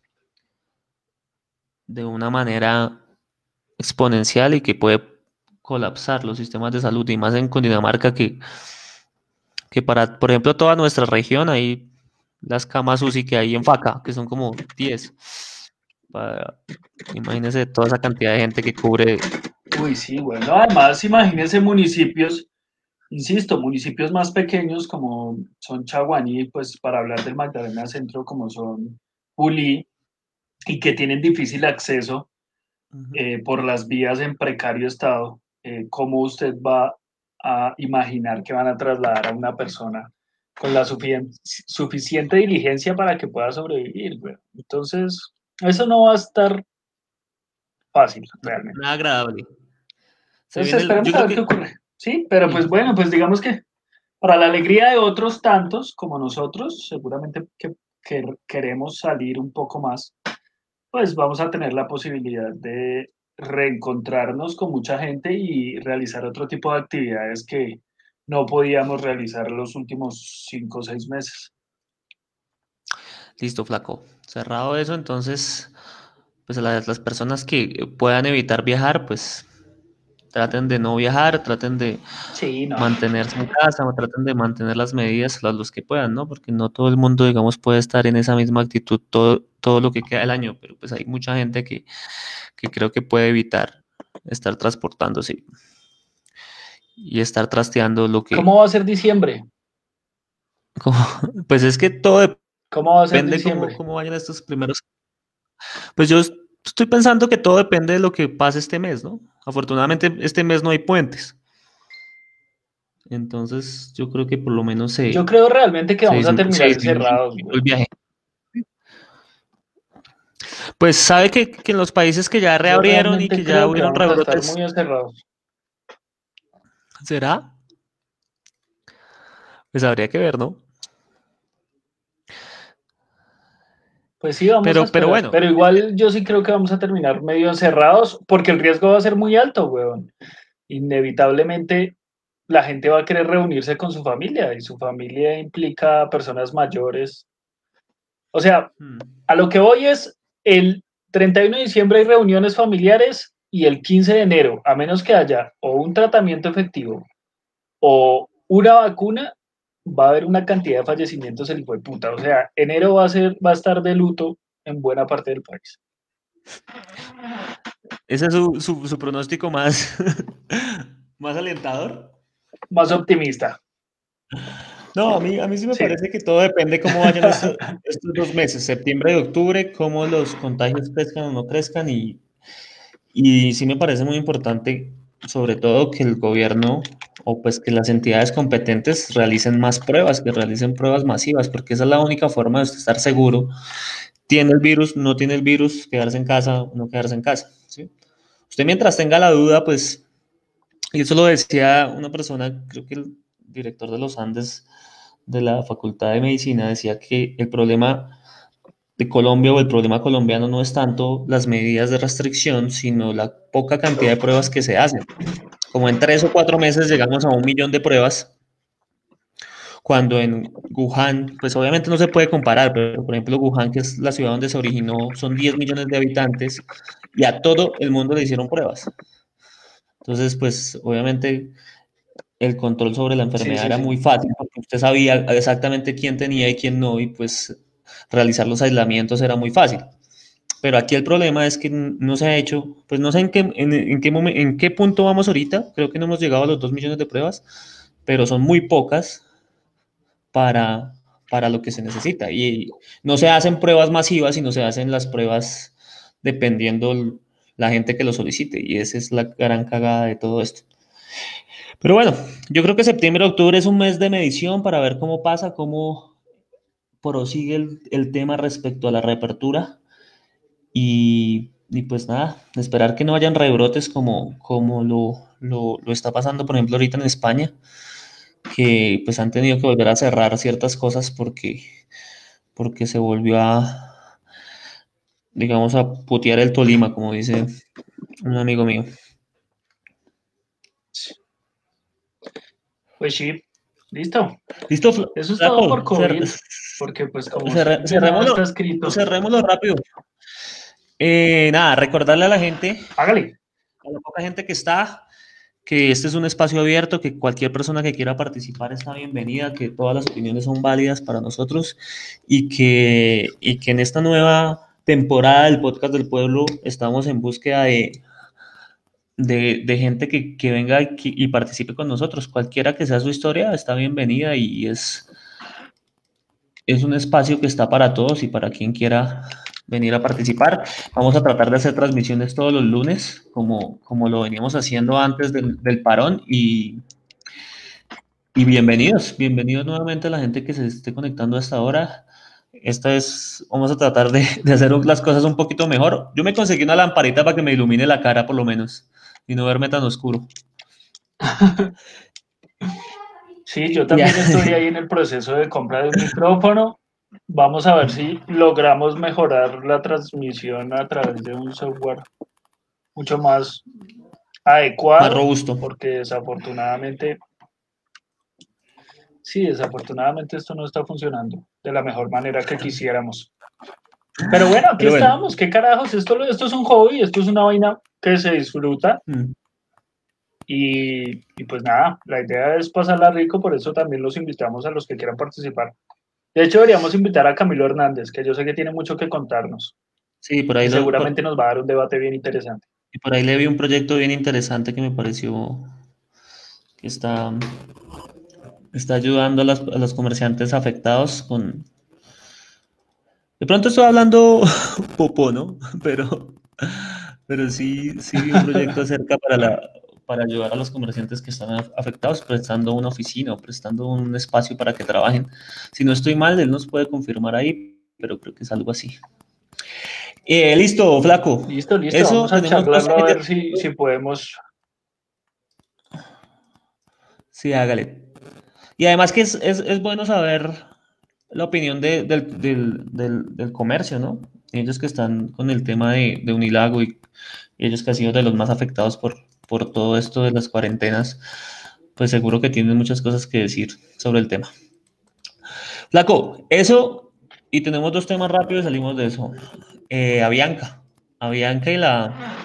Speaker 2: de una manera exponencial y que puede colapsar los sistemas de salud y más en Cundinamarca que, que para, por ejemplo, toda nuestra región hay las camas U C I que hay en Faca, que son como diez. Para, imagínense toda esa cantidad de gente que cubre.
Speaker 1: uy, sí, bueno, además imagínense municipios, insisto, municipios más pequeños como son Chaguaní, pues para hablar del Magdalena Centro, como son Juli, y que tienen difícil acceso
Speaker 2: Ujú.
Speaker 1: eh, por las vías en precario estado, eh, ¿cómo usted va a imaginar que van a trasladar a una persona con la suficien- suficiente diligencia para que pueda sobrevivir? Güey? Entonces, eso no va a estar fácil realmente.
Speaker 2: Nada agradable. Se
Speaker 1: Entonces,
Speaker 2: viene el, yo
Speaker 1: esperemos a
Speaker 2: creo
Speaker 1: ver qué
Speaker 2: que
Speaker 1: ocurre. Sí, pero pues
Speaker 2: sí,
Speaker 1: bueno, pues digamos que para la alegría de otros tantos como nosotros, seguramente que, que queremos salir un poco más, pues vamos a tener la posibilidad de reencontrarnos con mucha gente y realizar otro tipo de actividades que no podíamos realizar los últimos cinco o seis meses.
Speaker 2: listo, flaco. Cerrado eso, entonces, pues a las, las personas que puedan evitar viajar, pues traten de no viajar, traten de
Speaker 1: Sí, no.
Speaker 2: mantenerse en casa, o traten de mantener las medidas las los que puedan, ¿no? Porque no todo el mundo, digamos, puede estar en esa misma actitud todo, todo lo que queda del año, pero pues hay mucha gente que, que creo que puede evitar estar transportándose y estar trasteando lo que,
Speaker 1: ¿Cómo va a ser diciembre?
Speaker 2: como- pues es que todo
Speaker 1: ¿Cómo va a ser
Speaker 2: depende cómo,
Speaker 1: diciembre?
Speaker 2: cómo vayan estos primeros. Pues yo estoy pensando que todo depende de lo que pase este mes, ¿no? Afortunadamente este mes no hay puentes, entonces yo creo que por lo menos
Speaker 1: Yo
Speaker 2: se,
Speaker 1: creo realmente que
Speaker 2: se,
Speaker 1: vamos a
Speaker 2: dismi- se
Speaker 1: terminar
Speaker 2: disminuye un
Speaker 1: encerrados,
Speaker 2: poquito el
Speaker 1: güey.
Speaker 2: viaje. Pues sabe que, que en los países que ya
Speaker 1: Yo
Speaker 2: reabrieron y
Speaker 1: realmente
Speaker 2: que ya
Speaker 1: creo que
Speaker 2: hubieron
Speaker 1: vamos a estar
Speaker 2: rebrotes,
Speaker 1: muy encerrados.
Speaker 2: ¿será? Pues habría que ver, ¿no?
Speaker 1: Pues sí, vamos a
Speaker 2: Pero, pero
Speaker 1: esperar.
Speaker 2: bueno,
Speaker 1: Pero igual yo sí creo que vamos a terminar medio encerrados porque el riesgo va a ser muy alto, weón. Inevitablemente la gente va a querer reunirse con su familia y su familia implica personas mayores. O sea,
Speaker 2: hmm,
Speaker 1: a lo que voy es el treinta y uno de diciembre hay reuniones familiares y el quince de enero, a menos que haya o un tratamiento efectivo o una vacuna, va a haber una cantidad de fallecimientos el hijo de puta. O sea, enero va a ser, va a estar de luto en buena parte del país.
Speaker 2: ese es su, su, su pronóstico más, más alentador.
Speaker 1: Más optimista.
Speaker 2: No, a mí, a mí sí me
Speaker 1: Sí.
Speaker 2: parece que todo depende cómo vayan estos, estos dos meses, septiembre y octubre, cómo los contagios crezcan o no crezcan. Y, y sí me parece muy importante, sobre todo, que el gobierno o pues que las entidades competentes realicen más pruebas, que realicen pruebas masivas, porque esa es la única forma de estar seguro. Tiene el virus, no tiene el virus, quedarse en casa o no quedarse en casa, ¿sí? Usted mientras tenga la duda, pues, y eso lo decía una persona, creo que el director de los Andes de la Facultad de Medicina decía que el problema de Colombia o el problema colombiano no es tanto las medidas de restricción, sino la poca cantidad de pruebas que se hacen. Como en tres o cuatro meses llegamos a un millón de pruebas, cuando en Wuhan, pues obviamente no se puede comparar, pero por ejemplo Wuhan, que es la ciudad donde se originó, son diez millones de habitantes y a todo el mundo le hicieron pruebas. Entonces, pues obviamente el control sobre la
Speaker 1: Sí,
Speaker 2: enfermedad
Speaker 1: sí,
Speaker 2: era
Speaker 1: sí.
Speaker 2: muy fácil porque usted sabía exactamente quién tenía y quién no, y pues realizar los aislamientos era muy fácil. Pero aquí el problema es que no se ha hecho, pues no sé en qué, en, en qué, momen- en qué punto vamos ahorita, creo que no hemos llegado a los dos millones de pruebas, pero son muy pocas para, para lo que se necesita. Y no se hacen pruebas masivas, sino se hacen las pruebas dependiendo l- la gente que lo solicite. Y esa es la gran cagada de todo esto. Pero bueno, yo creo que septiembre, octubre es un mes de medición para ver cómo pasa, cómo prosigue el, el tema respecto a la reapertura. Y, y pues nada, esperar que no hayan rebrotes como, como lo, lo, lo está pasando, por ejemplo, ahorita en España, que pues han tenido que volver a cerrar ciertas cosas porque, porque se volvió a, digamos, a putear el Tolima, como dice un amigo mío.
Speaker 1: Pues sí, listo.
Speaker 2: ¿Listo, Fla-
Speaker 1: Eso es todo por
Speaker 2: Flaco? Cer-
Speaker 1: COVID, porque pues como
Speaker 2: cerre-
Speaker 1: siempre nada está
Speaker 2: cerrémoslo,
Speaker 1: escrito.
Speaker 2: cerrémoslo rápido. Eh, nada, recordarle a la gente,
Speaker 1: Hágale.
Speaker 2: a la poca gente que está, que este es un espacio abierto, que cualquier persona que quiera participar está bienvenida, que todas las opiniones son válidas para nosotros y que, y que en esta nueva temporada del podcast del pueblo estamos en búsqueda de, de, de gente que, que venga y, que- y participe con nosotros. Cualquiera que sea su historia está bienvenida y es, es un espacio que está para todos y para quien quiera venir a participar. Vamos a tratar de hacer transmisiones todos los lunes, como, como lo veníamos haciendo antes del, del parón. Y, y bienvenidos, bienvenidos nuevamente a la gente que se esté conectando hasta ahora. Esta es, vamos a tratar de, de hacer las cosas un poquito mejor. Yo me conseguí una lamparita para que me ilumine la cara, por lo menos, y no verme tan oscuro.
Speaker 1: Sí, yo
Speaker 2: Ya.
Speaker 1: también estoy ahí en el proceso de compra de un micrófono. Vamos a ver si logramos mejorar la transmisión a través de un software mucho más
Speaker 2: Más
Speaker 1: adecuado,
Speaker 2: robusto.
Speaker 1: porque desafortunadamente, sí, desafortunadamente esto no está funcionando de la mejor manera que quisiéramos. Pero bueno, aquí
Speaker 2: Pero bueno.
Speaker 1: estamos, qué carajos, esto, lo- esto es un hobby, esto es una vaina que se disfruta
Speaker 2: Mm.
Speaker 1: y, y pues nada, la idea es pasarla rico, por eso también los invitamos a los que quieran participar. De hecho, deberíamos invitar a Camilo Hernández, que yo sé que tiene mucho que contarnos
Speaker 2: Sí, por ahí,
Speaker 1: y
Speaker 2: lo,
Speaker 1: seguramente
Speaker 2: por,
Speaker 1: nos va a dar un debate bien interesante.
Speaker 2: y por ahí le vi un proyecto bien interesante que me pareció que está, está ayudando a, las- a los comerciantes afectados con... De pronto estoy hablando popó, ¿no? Pero, pero sí, sí vi un proyecto acerca para, la, para ayudar a los comerciantes que están af- afectados, prestando una oficina o prestando un espacio para que trabajen. Si no estoy mal, él nos puede confirmar ahí, pero creo que es algo así. Eh, listo, flaco.
Speaker 1: Listo, listo,
Speaker 2: Eso,
Speaker 1: vamos a
Speaker 2: tenemos dos
Speaker 1: charlarlo a
Speaker 2: series
Speaker 1: ver si,
Speaker 2: de...
Speaker 1: si podemos.
Speaker 2: Sí, hágale. Y además que es, es, es bueno saber la opinión de- del, del, del, del comercio, ¿no? Ellos que están con el tema de, de Unilago y ellos que han sido de los más afectados por, por todo esto de las cuarentenas, pues seguro que tienen muchas cosas que decir sobre el tema. Flaco, eso, y tenemos dos temas rápidos y salimos de eso. Eh, Avianca. Avianca y la,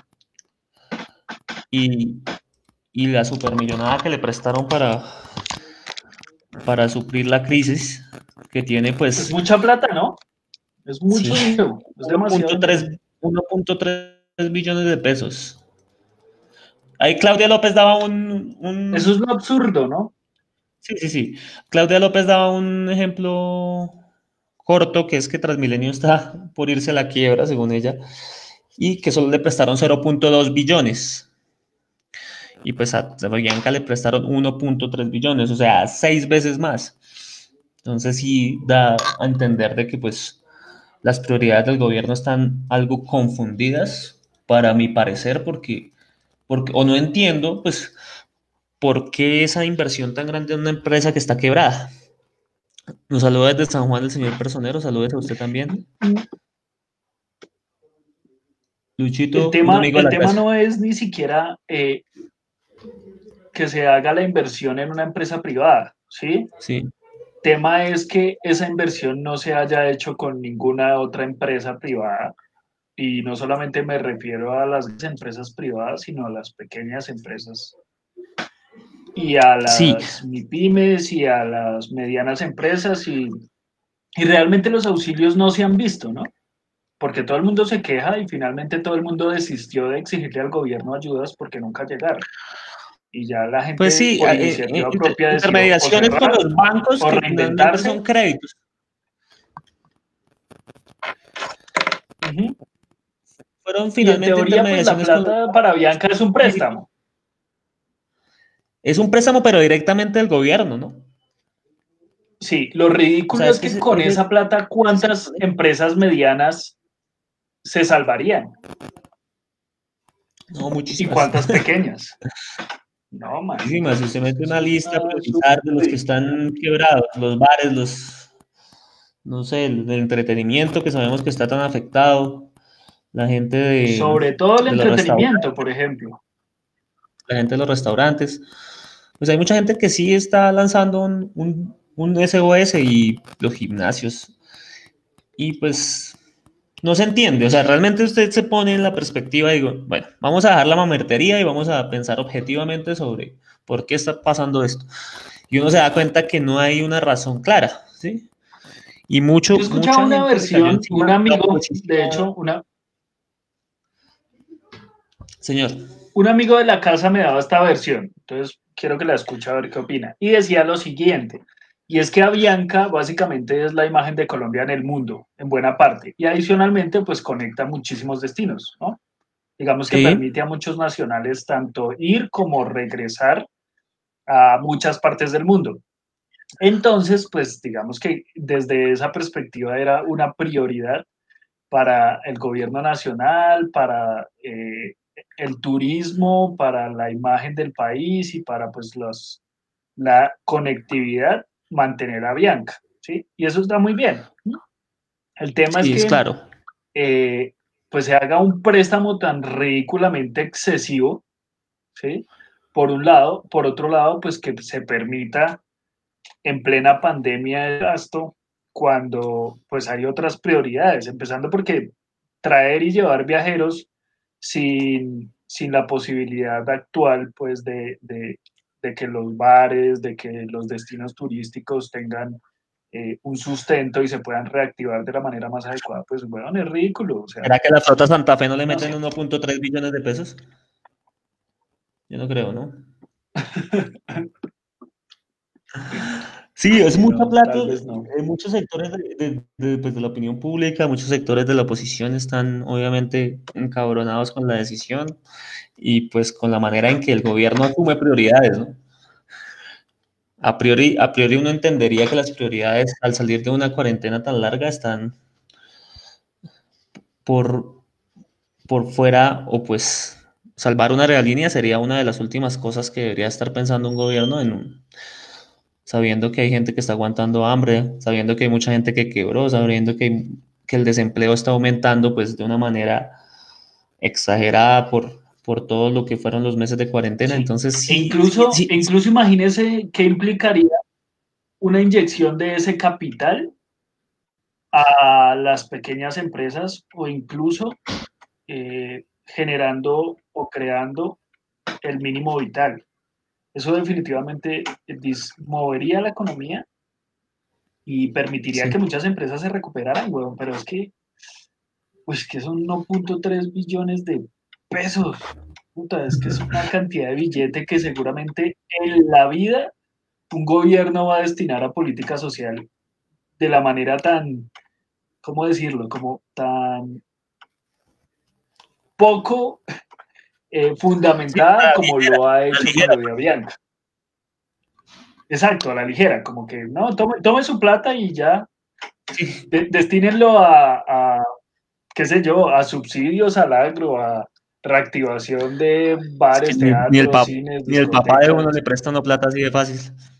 Speaker 2: y, y la supermillonada que le prestaron para, para suplir la crisis que tiene,
Speaker 1: Es
Speaker 2: pues,
Speaker 1: mucha plata, ¿no? Es
Speaker 2: sí,
Speaker 1: mucho dinero, es
Speaker 2: uno
Speaker 1: demasiado
Speaker 2: punto tres
Speaker 1: dinero.
Speaker 2: uno punto tres billones de pesos. Ahí Claudia López daba un,
Speaker 1: Eso es
Speaker 2: un...
Speaker 1: un absurdo, ¿no?
Speaker 2: Sí, sí, sí. Claudia López daba un ejemplo corto, que es que Transmilenio está por irse a la quiebra, según ella, y que solo le prestaron cero punto dos billones. Y pues a Bianca le prestaron uno punto tres billones, o sea, seis veces más. Entonces sí da a entender de que pues las prioridades del gobierno están algo confundidas, para mi parecer, porque, porque o no entiendo, pues, por qué esa inversión tan grande en una empresa que está quebrada. Nos saluda desde San Juan el señor Personero, saludos a usted también.
Speaker 1: El
Speaker 2: Luchito, un
Speaker 1: tema,
Speaker 2: amigo de
Speaker 1: el
Speaker 2: la
Speaker 1: tema
Speaker 2: casa.
Speaker 1: no es ni siquiera eh, que se haga la inversión en una empresa privada, ¿sí?
Speaker 2: Sí,
Speaker 1: Tema es que esa inversión no se haya hecho con ninguna otra empresa privada. Y no solamente me refiero a las empresas privadas, sino a las pequeñas empresas y a
Speaker 2: sí,
Speaker 1: las MIPIMES y a las medianas empresas y, y realmente los auxilios no se han visto, ¿no? Porque todo el mundo se queja y finalmente todo el mundo desistió de exigirle al gobierno ayudas porque nunca llegaron. Y ya la
Speaker 2: pues
Speaker 1: gente
Speaker 2: sí,
Speaker 1: por
Speaker 2: eh, eh,
Speaker 1: iniciativa
Speaker 2: inter-
Speaker 1: propia decidió o
Speaker 2: intermediaciones con
Speaker 1: cerrar
Speaker 2: los bancos
Speaker 1: o
Speaker 2: que finalmente
Speaker 1: reinventarse.
Speaker 2: son créditos.
Speaker 1: Uh-huh.
Speaker 2: Fueron
Speaker 1: Y en
Speaker 2: finalmente
Speaker 1: teoría, pues la
Speaker 2: intermediaciones con los
Speaker 1: plata para
Speaker 2: bancos.
Speaker 1: Bianca es un préstamo.
Speaker 2: Es un préstamo, pero directamente del gobierno, ¿no?
Speaker 1: Sí, lo
Speaker 2: O sea,
Speaker 1: ridículo
Speaker 2: es
Speaker 1: es
Speaker 2: que
Speaker 1: que
Speaker 2: ese,
Speaker 1: con
Speaker 2: ese-
Speaker 1: esa plata,
Speaker 2: ese es el
Speaker 1: ¿cuántas
Speaker 2: problema.
Speaker 1: empresas medianas se salvarían?
Speaker 2: No,
Speaker 1: ¿Y
Speaker 2: muchísimas.
Speaker 1: cuántas pequeñas? No, marica,
Speaker 2: Muchísimas. Si usted mete
Speaker 1: eso
Speaker 2: una
Speaker 1: es
Speaker 2: lista a
Speaker 1: una
Speaker 2: priorizar de los que
Speaker 1: subidilla.
Speaker 2: están quebrados, los bares, los, no sé, el, el entretenimiento que sabemos que está tan afectado, la gente de,
Speaker 1: Sobre todo el
Speaker 2: de los restaurantes,
Speaker 1: entretenimiento, por ejemplo.
Speaker 2: la gente de los restaurantes. Pues hay mucha gente que sí está lanzando un, un, un S O S y los gimnasios. Y pues no se entiende. O sea, realmente usted se pone en la perspectiva y digo, bueno, vamos a dejar la mamertería y vamos a pensar objetivamente sobre por qué está pasando esto. Y uno se da cuenta que no hay una razón clara, ¿sí? Y mucho,
Speaker 1: Yo escuchaba
Speaker 2: mucha
Speaker 1: una
Speaker 2: gente le cayó
Speaker 1: versión,
Speaker 2: encima
Speaker 1: un
Speaker 2: la
Speaker 1: amigo, de
Speaker 2: oposición.
Speaker 1: hecho, una,
Speaker 2: Señor,
Speaker 1: un amigo de la casa me daba esta versión, entonces quiero que la escuche a ver qué opina. Y decía lo siguiente, y es que Avianca básicamente es la imagen de Colombia en el mundo, en buena parte, y adicionalmente pues conecta muchísimos destinos, ¿no? Digamos que
Speaker 2: sí,
Speaker 1: permite a muchos nacionales tanto ir como regresar a muchas partes del mundo. Entonces, pues digamos que desde esa perspectiva era una prioridad para el gobierno nacional, para eh, el turismo, para la imagen del país y para pues los, la conectividad, mantener a Bianca, ¿sí? Y eso está muy bien. El tema es
Speaker 2: sí, es
Speaker 1: que
Speaker 2: claro.
Speaker 1: eh, pues se haga un préstamo tan ridículamente excesivo, ¿sí? Por un lado, por otro lado, pues que se permita en plena pandemia el gasto cuando pues hay otras prioridades, empezando porque traer y llevar viajeros sin, sin la posibilidad actual pues de, de, de que los bares, de que los destinos turísticos tengan eh, un sustento y se puedan reactivar de la manera más adecuada, pues bueno, es ridículo, o sea,
Speaker 2: ¿Será que a la flota Santa Fe no le
Speaker 1: no
Speaker 2: meten
Speaker 1: sé.
Speaker 2: uno punto tres billones de pesos? Yo no creo, ¿no? Sí, es
Speaker 1: Sí,
Speaker 2: mucha
Speaker 1: no,
Speaker 2: plata.
Speaker 1: tal vez no.
Speaker 2: En muchos sectores de, de- de, pues, de la opinión pública, muchos sectores de la oposición están obviamente encabronados con la decisión y pues con la manera en que el gobierno asume prioridades, ¿no? A priori, a priori uno entendería que las prioridades al salir de una cuarentena tan larga están por, por fuera o pues salvar una aerolínea sería una de las últimas cosas que debería estar pensando un gobierno en un, sabiendo que hay gente que está aguantando hambre, sabiendo que hay mucha gente que quebró, sabiendo que, que el desempleo está aumentando pues de una manera exagerada por, por todo lo que fueron los meses de cuarentena.
Speaker 1: Sí.
Speaker 2: Entonces
Speaker 1: E
Speaker 2: sí, sí,
Speaker 1: incluso,
Speaker 2: sí,
Speaker 1: e incluso imagínese qué implicaría una inyección de ese capital a las pequeñas empresas o incluso eh, generando o creando el mínimo vital. Eso definitivamente movería la economía y permitiría
Speaker 2: sí,
Speaker 1: que muchas empresas se recuperaran, weón, pero es que, pues que son uno punto tres billones de pesos. Puta, es que es una cantidad de billete que seguramente en la vida un gobierno va a destinar a política social de la manera tan, ¿cómo decirlo? Como tan poco eh,
Speaker 2: sí,
Speaker 1: fundamentada
Speaker 2: a la
Speaker 1: como
Speaker 2: ligera,
Speaker 1: lo ha
Speaker 2: a la
Speaker 1: hecho con
Speaker 2: ligera.
Speaker 1: lo de Avianca. Exacto, a la ligera, como que no, tome, tome su plata y ya,
Speaker 2: Sí,
Speaker 1: de, destínenlo a, a, qué sé yo, a subsidios al agro, a reactivación de
Speaker 2: es que
Speaker 1: bares,
Speaker 2: ni, ni el
Speaker 1: teatros,
Speaker 2: pap-
Speaker 1: cines,
Speaker 2: ni el papá de uno
Speaker 1: discotecas.
Speaker 2: le presta una plata así de fácil.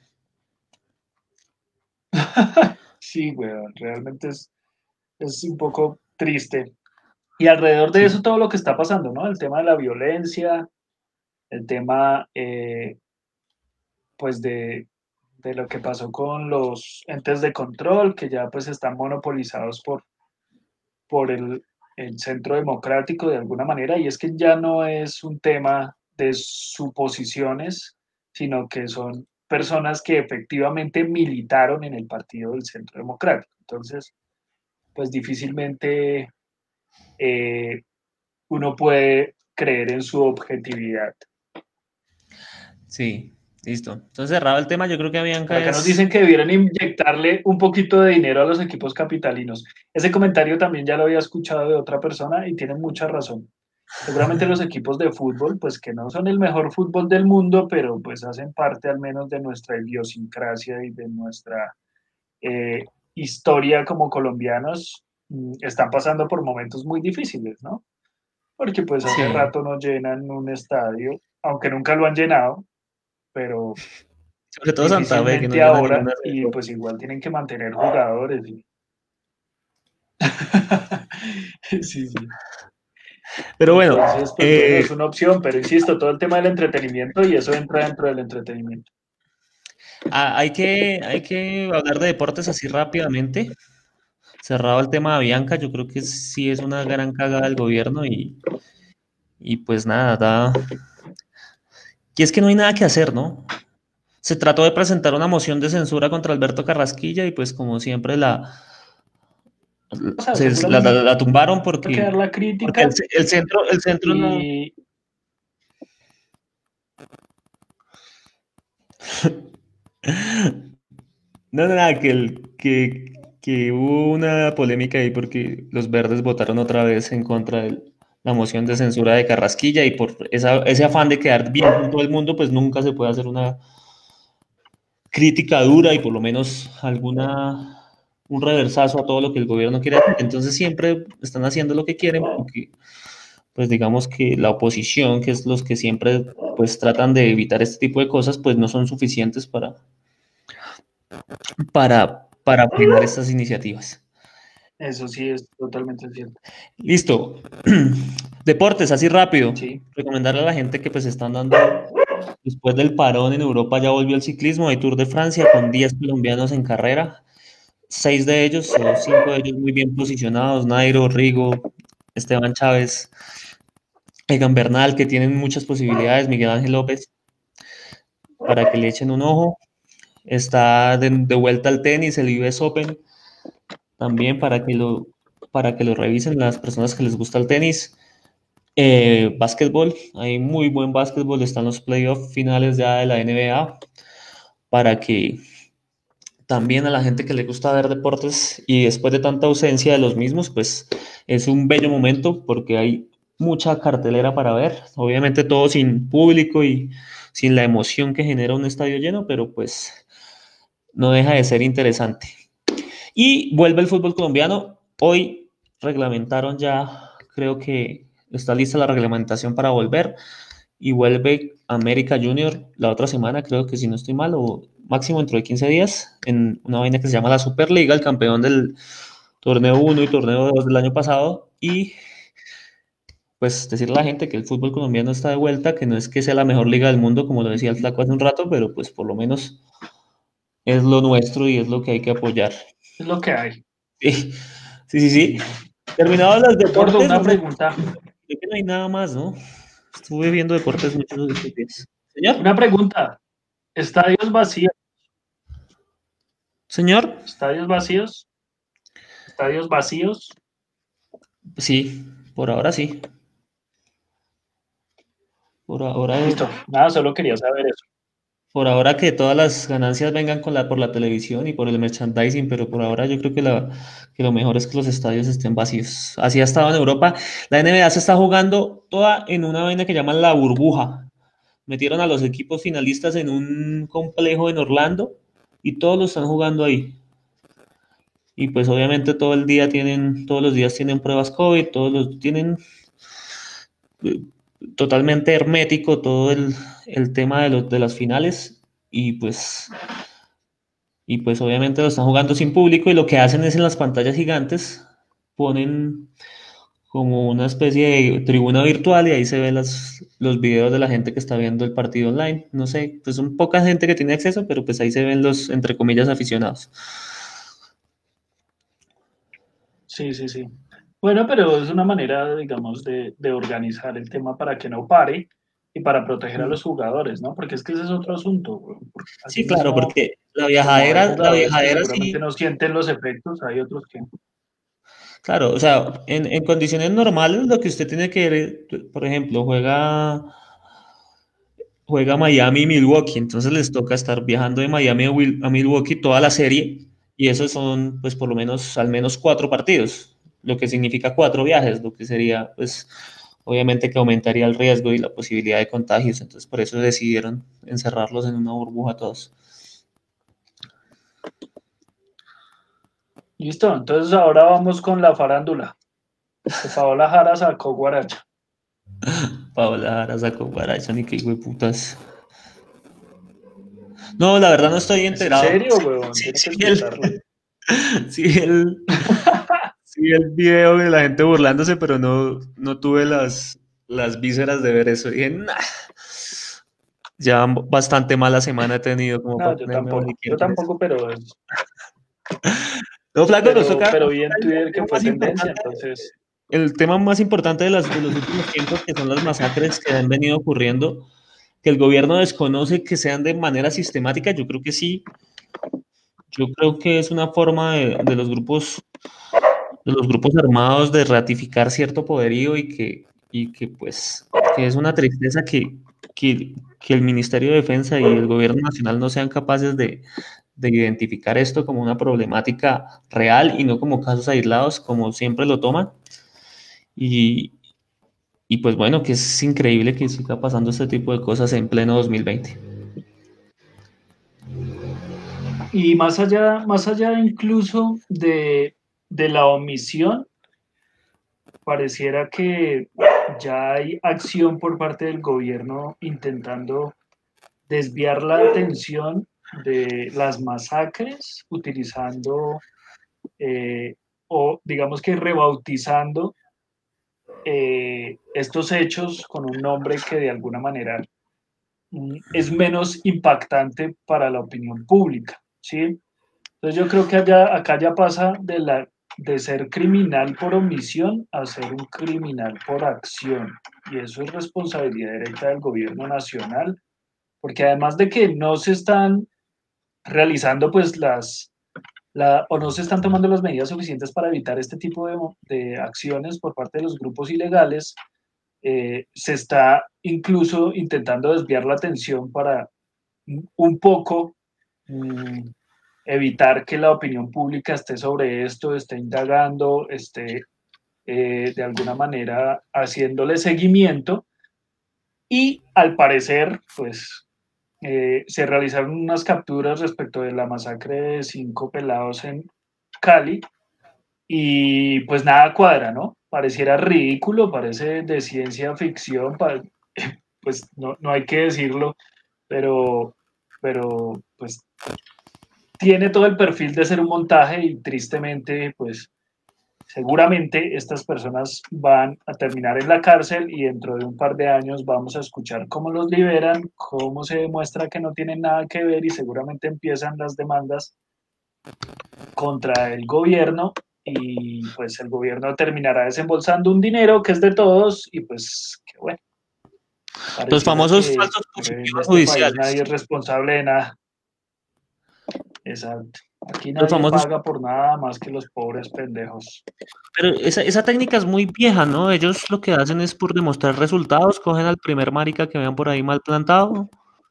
Speaker 1: Sí, weón, realmente es, es un poco triste. Y alrededor de eso
Speaker 2: Sí,
Speaker 1: todo lo que está pasando, ¿no? El tema de la violencia, el tema, eh, pues, de, de lo que pasó con los entes de control, que ya pues están monopolizados por, por el, el centro democrático de alguna manera, y es que ya no es un tema de suposiciones, sino que son personas que efectivamente militaron en el partido del centro democrático. Entonces, pues difícilmente eh, uno puede creer en su objetividad.
Speaker 2: sí, listo. Entonces cerrado el tema, yo creo que
Speaker 1: Por
Speaker 2: Bianca
Speaker 1: acá nos
Speaker 2: es...
Speaker 1: dicen que debieran inyectarle un poquito de dinero a los equipos capitalinos. Ese comentario también ya lo había escuchado de otra persona y tiene mucha razón. Seguramente los equipos de fútbol, pues que no son el mejor fútbol del mundo, pero pues hacen parte al menos de nuestra idiosincrasia y de nuestra eh, historia como colombianos, mm, están pasando por momentos muy difíciles, ¿no? Porque pues hace
Speaker 2: Sí,
Speaker 1: rato no llenan un estadio, aunque nunca lo han llenado, pero
Speaker 2: sobre todo Santa Fe, que no
Speaker 1: difícilmente
Speaker 2: llena
Speaker 1: ahora
Speaker 2: ninguna.
Speaker 1: y pues igual tienen que mantener jugadores. Y... sí, sí.
Speaker 2: Pero bueno,
Speaker 1: Entonces, pues bueno,
Speaker 2: eh,
Speaker 1: es una opción, pero insisto, todo el tema del entretenimiento y eso entra dentro del entretenimiento.
Speaker 2: ah, hay que, hay que hablar de deportes así rápidamente. Cerrado el tema de Bianca, yo creo que sí es una gran cagada del gobierno y, y pues nada, da... Y es que no hay nada que hacer, ¿no? Se trató de presentar una moción de censura contra Alberto Carrasquilla y pues como siempre la,
Speaker 1: O sea,
Speaker 2: se- la, la-
Speaker 1: seguramente
Speaker 2: la tumbaron
Speaker 1: va a quedar
Speaker 2: porque,
Speaker 1: la
Speaker 2: porque el,
Speaker 1: crítica
Speaker 2: ce- el centro, el centro no...
Speaker 1: y
Speaker 2: No, no, nada, que, el, que, que hubo una polémica ahí porque los verdes votaron otra vez en contra de la moción de censura de Carrasquilla y por esa, ese afán de quedar bien con todo el mundo, pues nunca se puede hacer una crítica dura y por lo menos alguna, un reversazo a todo lo que el gobierno quiere hacer. Entonces siempre están haciendo lo que quieren porque, pues digamos que la oposición, que es los que siempre pues tratan de evitar este tipo de cosas, pues no son suficientes para, para, para frenar estas iniciativas.
Speaker 1: eso sí es totalmente cierto.
Speaker 2: Listo. Deportes, así rápido.
Speaker 1: Sí,
Speaker 2: Recomendarle a la gente que pues están dando, después del parón en Europa ya volvió el ciclismo, hay Tour de Francia con diez colombianos en carrera, seis de ellos o cinco de ellos muy bien posicionados, Nairo, Rigo, Esteban Chávez, Egan Bernal, que tienen muchas posibilidades, Miguel Ángel López, para que le echen un ojo. Está de, de vuelta al tenis, el U S Open, también para que lo, para que lo revisen las personas que les gusta el tenis. Eh, básquetbol, hay muy buen básquetbol, están los playoffs finales ya de la N B A para que también a la gente que le gusta ver deportes y después de tanta ausencia de los mismos, pues es un bello momento porque hay mucha cartelera para ver, obviamente todo sin público y sin la emoción que genera un estadio lleno, pero pues no deja de ser interesante. Y vuelve el fútbol colombiano, hoy reglamentaron ya, creo que está lista la reglamentación para volver. y vuelve América Junior la otra semana, creo que si no estoy mal, o máximo dentro de quince días, en una vaina que se llama la Superliga, el campeón del torneo uno y torneo dos del año pasado, y pues decirle a la gente que el fútbol colombiano está de vuelta, que no es que sea la mejor liga del mundo, como lo decía el flaco hace un rato, pero pues por lo menos es lo nuestro y es lo que hay que apoyar.
Speaker 1: Es lo que hay.
Speaker 2: Sí, sí, sí, sí. Terminados los
Speaker 1: Gordo,
Speaker 2: deportes,
Speaker 1: una
Speaker 2: no sé,
Speaker 1: pregunta.
Speaker 2: creo que no hay nada más, ¿no? Estuve viendo deportes muchos de estos días. Señor,
Speaker 1: Una pregunta. Estadios vacíos.
Speaker 2: señor,
Speaker 1: Estadios vacíos. Estadios vacíos.
Speaker 2: sí, por ahora sí. Por ahora,
Speaker 1: Listo. Nada, solo quería saber eso.
Speaker 2: por ahora que todas las ganancias vengan con la, por la televisión y por el merchandising, pero por ahora yo creo que, la, que lo mejor es que los estadios estén vacíos. Así ha estado en Europa. La N B A se está jugando toda en una vaina que llaman la burbuja. Metieron a los equipos finalistas en un complejo en Orlando y todos lo están jugando ahí. Y pues obviamente todo el día tienen, todos los días tienen pruebas COVID, todos los tienen eh, totalmente hermético todo el, el tema de, los, de las finales y pues, y pues obviamente lo están jugando sin público y lo que hacen es en las pantallas gigantes ponen como una especie de tribuna virtual y ahí se ven las, los videos de la gente que está viendo el partido online. No sé, pues son poca gente que tiene acceso, pero pues ahí se ven los, entre comillas, aficionados.
Speaker 1: Sí, sí, sí. Bueno, pero es una manera, digamos, de, de organizar el tema para que no pare y para proteger a los jugadores, ¿no? Porque es que ese es otro asunto, güey. Porque
Speaker 2: Sí, claro,
Speaker 1: asimismo,
Speaker 2: porque la
Speaker 1: como hay
Speaker 2: viajadera, la
Speaker 1: jugadores que
Speaker 2: viajadera
Speaker 1: seguramente
Speaker 2: sí.
Speaker 1: no sienten los efectos, hay otros que...
Speaker 2: Claro, o sea, en, en condiciones normales lo que usted tiene que, por ejemplo, juega, juega Miami y Milwaukee, entonces les toca estar viajando de Miami a, Wil- a Milwaukee toda la serie y esos son pues por lo menos al menos cuatro partidos, lo que significa cuatro viajes, lo que sería pues obviamente que aumentaría el riesgo y la posibilidad de contagios, entonces por eso decidieron encerrarlos en una burbuja todos.
Speaker 1: Listo, entonces ahora vamos con la farándula. Que Paola Jara sacó guaracha.
Speaker 2: Paola Jara sacó guaracha, ni qué hijo de putas. No, la verdad no estoy
Speaker 1: ¿Es en
Speaker 2: enterado.
Speaker 1: serio, huevón?
Speaker 2: Sí,
Speaker 1: Tiene que
Speaker 2: sí, sí, el,
Speaker 1: explicarle.
Speaker 2: sí, el, sí, el video de la gente burlándose, pero no, no tuve las, las vísceras de ver eso. Dije, nah, ya bastante mala semana he tenido como
Speaker 1: No,
Speaker 2: para
Speaker 1: yo
Speaker 2: ponerme a
Speaker 1: tampoco.
Speaker 2: en
Speaker 1: Yo
Speaker 2: eso.
Speaker 1: tampoco, pero, es-
Speaker 2: No, flaco, nos
Speaker 1: pero,
Speaker 2: toca,
Speaker 1: pero
Speaker 2: nos
Speaker 1: vi
Speaker 2: toca
Speaker 1: en
Speaker 2: el, el
Speaker 1: Twitter que
Speaker 2: tema
Speaker 1: fue
Speaker 2: más
Speaker 1: tendencia,
Speaker 2: importante,
Speaker 1: entonces,
Speaker 2: el tema más importante de, las, de los últimos tiempos, que son las masacres que han venido ocurriendo, que el gobierno desconoce que sean de manera sistemática. Yo creo que sí, yo creo que es una forma de, de los grupos de los grupos armados de ratificar cierto poderío y que, y que pues, que es una tristeza que, que, que el Ministerio de Defensa y el Gobierno Nacional no sean capaces de, de identificar esto como una problemática real y no como casos aislados, como siempre lo toman. Y, y pues bueno, que es increíble que siga pasando este tipo de cosas en pleno dos mil veinte.
Speaker 1: y más allá, más allá incluso de, de la omisión, pareciera que ya hay acción por parte del gobierno intentando desviar la atención de las masacres, utilizando eh, o digamos que rebautizando eh, estos hechos con un nombre que de alguna manera mm, es menos impactante para la opinión pública, ¿sí? Entonces yo creo que allá, acá ya pasa de, la, de ser criminal por omisión a ser un criminal por acción. Y eso es responsabilidad directa del gobierno nacional, porque además de que no se están realizando pues las, la, o no se están tomando las medidas suficientes para evitar este tipo de, de acciones por parte de los grupos ilegales, eh, se está incluso intentando desviar la atención para un poco mm, evitar que la opinión pública esté sobre esto, esté indagando, esté eh, de alguna manera haciéndole seguimiento y al parecer, pues eh, se realizaron unas capturas respecto de la masacre de cinco pelados en Cali y pues nada cuadra, ¿no? Pareciera ridículo, parece de ciencia ficción, pa- pues no, no hay que decirlo, pero, pero pues tiene todo el perfil de ser un montaje y tristemente, pues seguramente estas personas van a terminar en la cárcel y dentro de un par de años vamos a escuchar cómo los liberan, cómo se demuestra que no tienen nada que ver y seguramente empiezan las demandas contra el gobierno y pues el gobierno terminará desembolsando un dinero que es de todos y pues que bueno,
Speaker 2: Los
Speaker 1: pareciera
Speaker 2: famosos
Speaker 1: que
Speaker 2: falsos
Speaker 1: en
Speaker 2: positivos
Speaker 1: este país
Speaker 2: judiciales.
Speaker 1: nadie es responsable de nada. Exacto. Aquí
Speaker 2: Los
Speaker 1: nadie
Speaker 2: famosos,
Speaker 1: paga por nada más que los pobres pendejos.
Speaker 2: pero esa, esa técnica es muy vieja, ¿no? Ellos lo que hacen es por demostrar resultados, cogen al primer marica que vean por ahí mal plantado,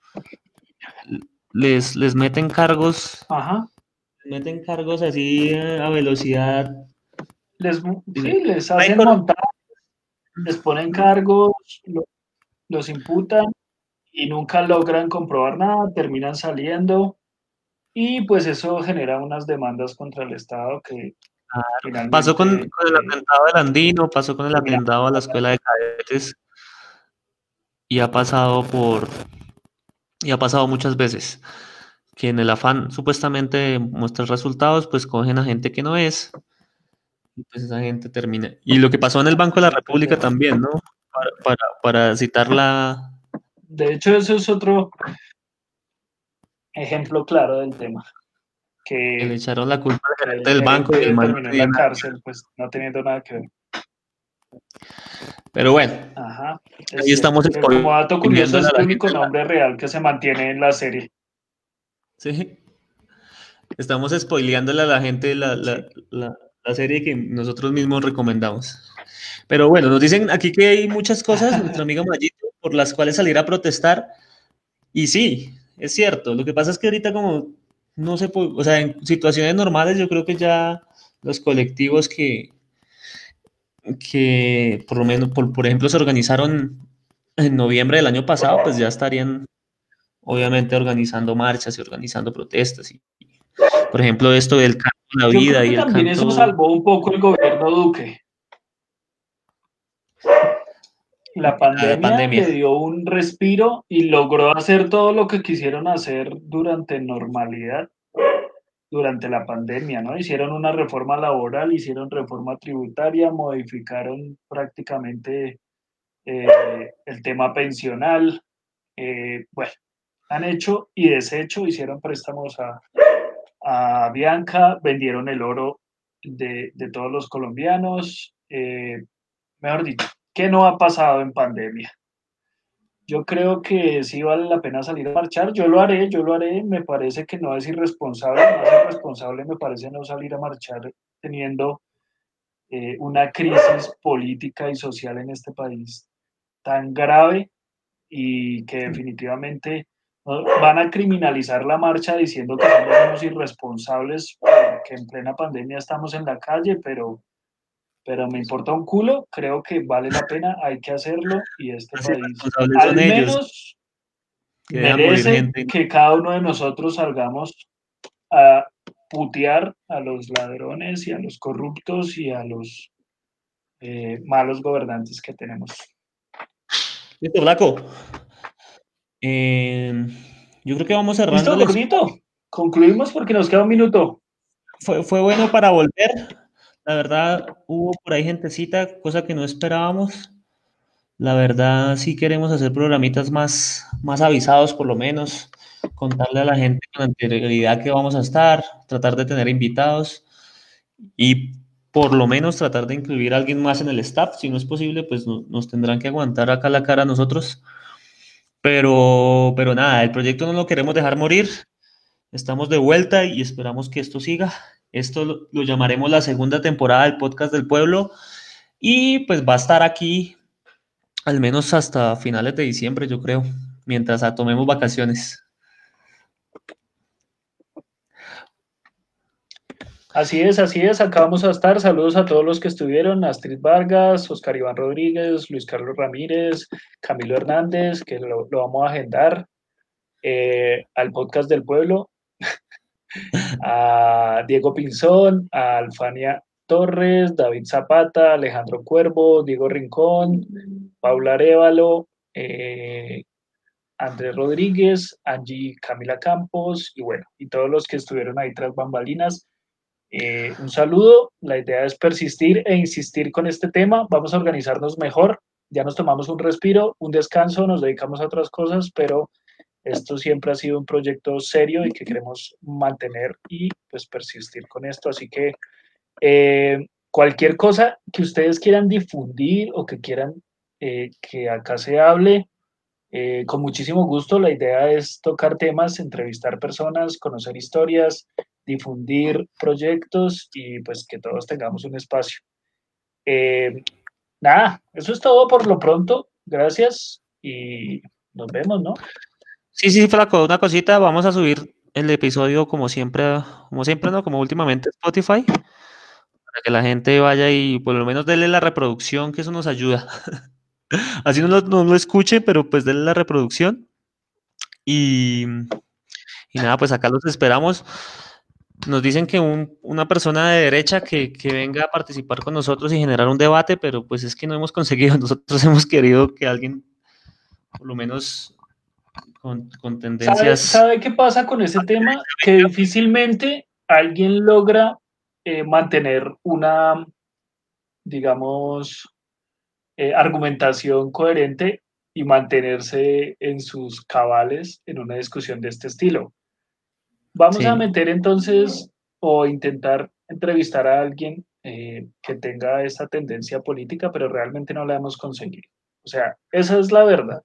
Speaker 2: les, les meten cargos,
Speaker 1: Ajá.
Speaker 2: meten cargos así eh, a velocidad.
Speaker 1: Les,
Speaker 2: eh,
Speaker 1: sí, les hacen
Speaker 2: récord.
Speaker 1: montar, les ponen cargos, lo- los imputan y nunca logran comprobar nada, terminan saliendo y pues eso genera unas demandas contra el Estado que
Speaker 2: Pasó con,
Speaker 1: finalmente
Speaker 2: con el
Speaker 1: eh,
Speaker 2: atentado del Andino, pasó con el
Speaker 1: terminan
Speaker 2: atentado a la escuela
Speaker 1: pagando.
Speaker 2: de cadetes y ha pasado por, y ha pasado muchas veces que en el afán supuestamente de mostrar resultados, pues cogen a gente que no es y pues esa gente termina. Y lo que pasó en el Banco de la
Speaker 1: Siempre
Speaker 2: República
Speaker 1: termina.
Speaker 2: también, ¿no? Para, para, para citar la,
Speaker 1: De hecho, eso es otro ejemplo claro del tema,
Speaker 2: que le
Speaker 1: que,
Speaker 2: echaron la culpa al
Speaker 1: que
Speaker 2: gerente
Speaker 1: el
Speaker 2: del banco y el
Speaker 1: gerente
Speaker 2: man no
Speaker 1: terminó en
Speaker 2: tenía
Speaker 1: la
Speaker 2: nada.
Speaker 1: cárcel, pues no teniendo nada que ver.
Speaker 2: Pero bueno,
Speaker 1: Ajá, es
Speaker 2: ahí estamos
Speaker 1: cierto. Que como dato curioso
Speaker 2: spoileándole
Speaker 1: es
Speaker 2: a la
Speaker 1: el
Speaker 2: gente
Speaker 1: único nombre real que se mantiene en la serie.
Speaker 2: ¿sí? Estamos spoileándole a la gente la,
Speaker 1: Sí.
Speaker 2: la, la, la serie que nosotros mismos recomendamos. Pero bueno, nos dicen aquí que hay muchas cosas, nuestro amigo Mayito, por las cuales salir a protestar. Y sí, es cierto. Lo que pasa es que ahorita como no se puede, o sea, en situaciones normales yo creo que ya los colectivos que, que por lo menos, por, por ejemplo, se organizaron en noviembre del año pasado, pues ya estarían obviamente organizando marchas y organizando protestas. Y, por ejemplo, esto del canto a la
Speaker 1: Yo creo
Speaker 2: vida
Speaker 1: que
Speaker 2: y el
Speaker 1: también eso
Speaker 2: canto
Speaker 1: salvó un poco el gobierno Duque. La
Speaker 2: a la
Speaker 1: pandemia
Speaker 2: pandemia.
Speaker 1: le dio un respiro y logró hacer todo lo que quisieron hacer durante normalidad, durante la pandemia, ¿no? Hicieron una reforma laboral, hicieron reforma tributaria, modificaron prácticamente eh, el tema pensional. Eh, bueno, han hecho y deshecho, hicieron préstamos a, a Bianca, vendieron el oro de, de todos los colombianos. Eh, mejor dicho, ¿qué no ha pasado en pandemia? Yo creo que sí vale la pena salir a marchar. Yo lo haré, yo lo haré. Me parece que no es irresponsable. Más irresponsable me parece no salir a marchar teniendo eh, una crisis política y social en este país tan grave y que definitivamente ¿no? Van a criminalizar la marcha diciendo que somos unos irresponsables porque en plena pandemia estamos en la calle, pero pero me importa un culo, creo que vale la pena, hay que hacerlo y este
Speaker 2: Así
Speaker 1: país
Speaker 2: responsables son
Speaker 1: al
Speaker 2: ellos,
Speaker 1: menos
Speaker 2: que dejan morir
Speaker 1: merece
Speaker 2: gente.
Speaker 1: que cada uno de nosotros salgamos a putear a los ladrones y a los corruptos y a los eh, malos gobernantes que tenemos.
Speaker 2: Listo, Blanco. Eh, yo creo que vamos cerrando
Speaker 1: ¿Listo,
Speaker 2: el espacio.
Speaker 1: gordito? Concluimos porque nos queda un minuto.
Speaker 2: Fue, fue bueno para volver. La verdad, hubo por ahí gentecita, cosa que no esperábamos. La verdad, sí queremos hacer programitas más, más avisados, por lo menos. Contarle a la gente con anterioridad que vamos a estar, tratar de tener invitados y por lo menos tratar de incluir a alguien más en el staff. Si no es posible, pues no- nos tendrán que aguantar acá la cara a nosotros. Pero, pero nada, el proyecto no lo queremos dejar morir. Estamos de vuelta y esperamos que esto siga. Esto lo, lo llamaremos la segunda temporada del Podcast del Pueblo y pues va a estar aquí al menos hasta finales de diciembre, yo creo, mientras ah, tomemos vacaciones.
Speaker 1: Así es, así es, acá vamos a estar. Saludos a todos los que estuvieron, Astrid Vargas, Oscar Iván Rodríguez, Luis Carlos Ramírez, Camilo Hernández, que lo, lo vamos a agendar, eh, al podcast del pueblo, a Diego Pinzón, a Alfania Torres, David Zapata, Alejandro Cuervo, Diego Rincón, Paula Arevalo, eh, Andrés Rodríguez, Angie Camila Campos y bueno, y todos los que estuvieron ahí tras bambalinas. Eh, un saludo, la idea es persistir e insistir con este tema, vamos a organizarnos mejor, ya nos tomamos un respiro, un descanso, nos dedicamos a otras cosas, pero esto siempre ha sido un proyecto serio y que queremos mantener y pues persistir con esto, así que eh, cualquier cosa que ustedes quieran difundir o que quieran eh, que acá se hable, eh, con muchísimo gusto. La idea es tocar temas, entrevistar personas, conocer historias, difundir proyectos y pues que todos tengamos un espacio. Eh, Nada, eso es todo por lo pronto. Gracias y nos vemos, ¿no?
Speaker 2: Sí, sí, flaco, una cosita, vamos a subir el episodio como siempre, como siempre, ¿no? Como últimamente Spotify, para que la gente vaya y por lo menos denle la reproducción, que eso nos ayuda. Así no lo, no lo escuche, pero pues denle la reproducción. Y, y nada, pues acá los esperamos. Nos dicen que un- una persona de derecha que, que venga a participar con nosotros y generar un debate, pero pues es que no hemos conseguido. Nosotros hemos querido que alguien, por lo menos con, con
Speaker 1: ¿Sabe,
Speaker 2: tendencias.
Speaker 1: sabe qué pasa con ese tema? Que difícilmente alguien logra eh, mantener una, digamos, eh, argumentación coherente y mantenerse en sus cabales en una discusión de este estilo. Vamos a
Speaker 2: Sí,
Speaker 1: meter entonces o intentar entrevistar a alguien eh, que tenga esta tendencia política, pero realmente no la hemos conseguido. O sea, esa es la verdad.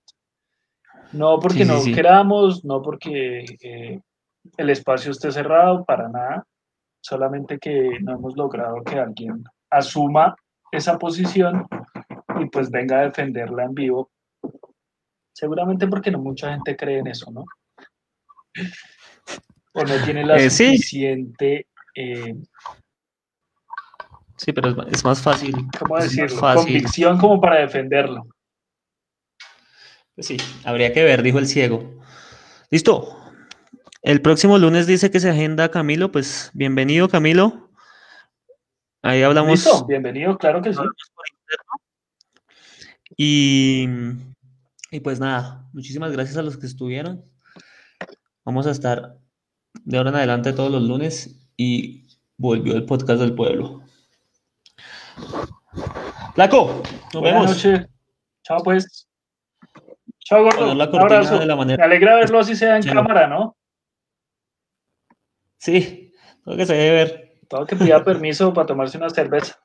Speaker 1: No porque
Speaker 2: sí, sí,
Speaker 1: no
Speaker 2: sí.
Speaker 1: queramos, no porque eh, el espacio esté cerrado, para nada, solamente que no hemos logrado que alguien asuma esa posición y pues venga a defenderla en vivo. Seguramente porque no mucha gente cree en eso, ¿no? O no tiene la
Speaker 2: Eh, sí,
Speaker 1: suficiente, eh,
Speaker 2: sí, pero es, ma- es más fácil,
Speaker 1: ¿cómo
Speaker 2: es más
Speaker 1: decirlo?
Speaker 2: fácil.
Speaker 1: Convicción como para defenderlo.
Speaker 2: Pues sí, habría que ver, dijo el ciego. Listo. El próximo lunes dice que se agenda Camilo, pues bienvenido Camilo. Ahí
Speaker 1: ¿Listo?
Speaker 2: hablamos,
Speaker 1: Bienvenido, claro que sí.
Speaker 2: hablamos por interno. Y, y pues nada, muchísimas gracias a los que estuvieron. Vamos a estar de ahora en adelante todos los lunes y volvió el podcast del pueblo. Flaco, nos
Speaker 1: Buenas
Speaker 2: vemos.
Speaker 1: noches. Chao pues. Chao,
Speaker 2: Poner
Speaker 1: gordo.
Speaker 2: la
Speaker 1: Un
Speaker 2: cortina de
Speaker 1: abrazo.
Speaker 2: la manera.
Speaker 1: Me alegra verlo así sea en
Speaker 2: Chelo.
Speaker 1: cámara, ¿no?
Speaker 2: Sí, creo que se debe ver.
Speaker 1: Todo que pida permiso para tomarse una cerveza.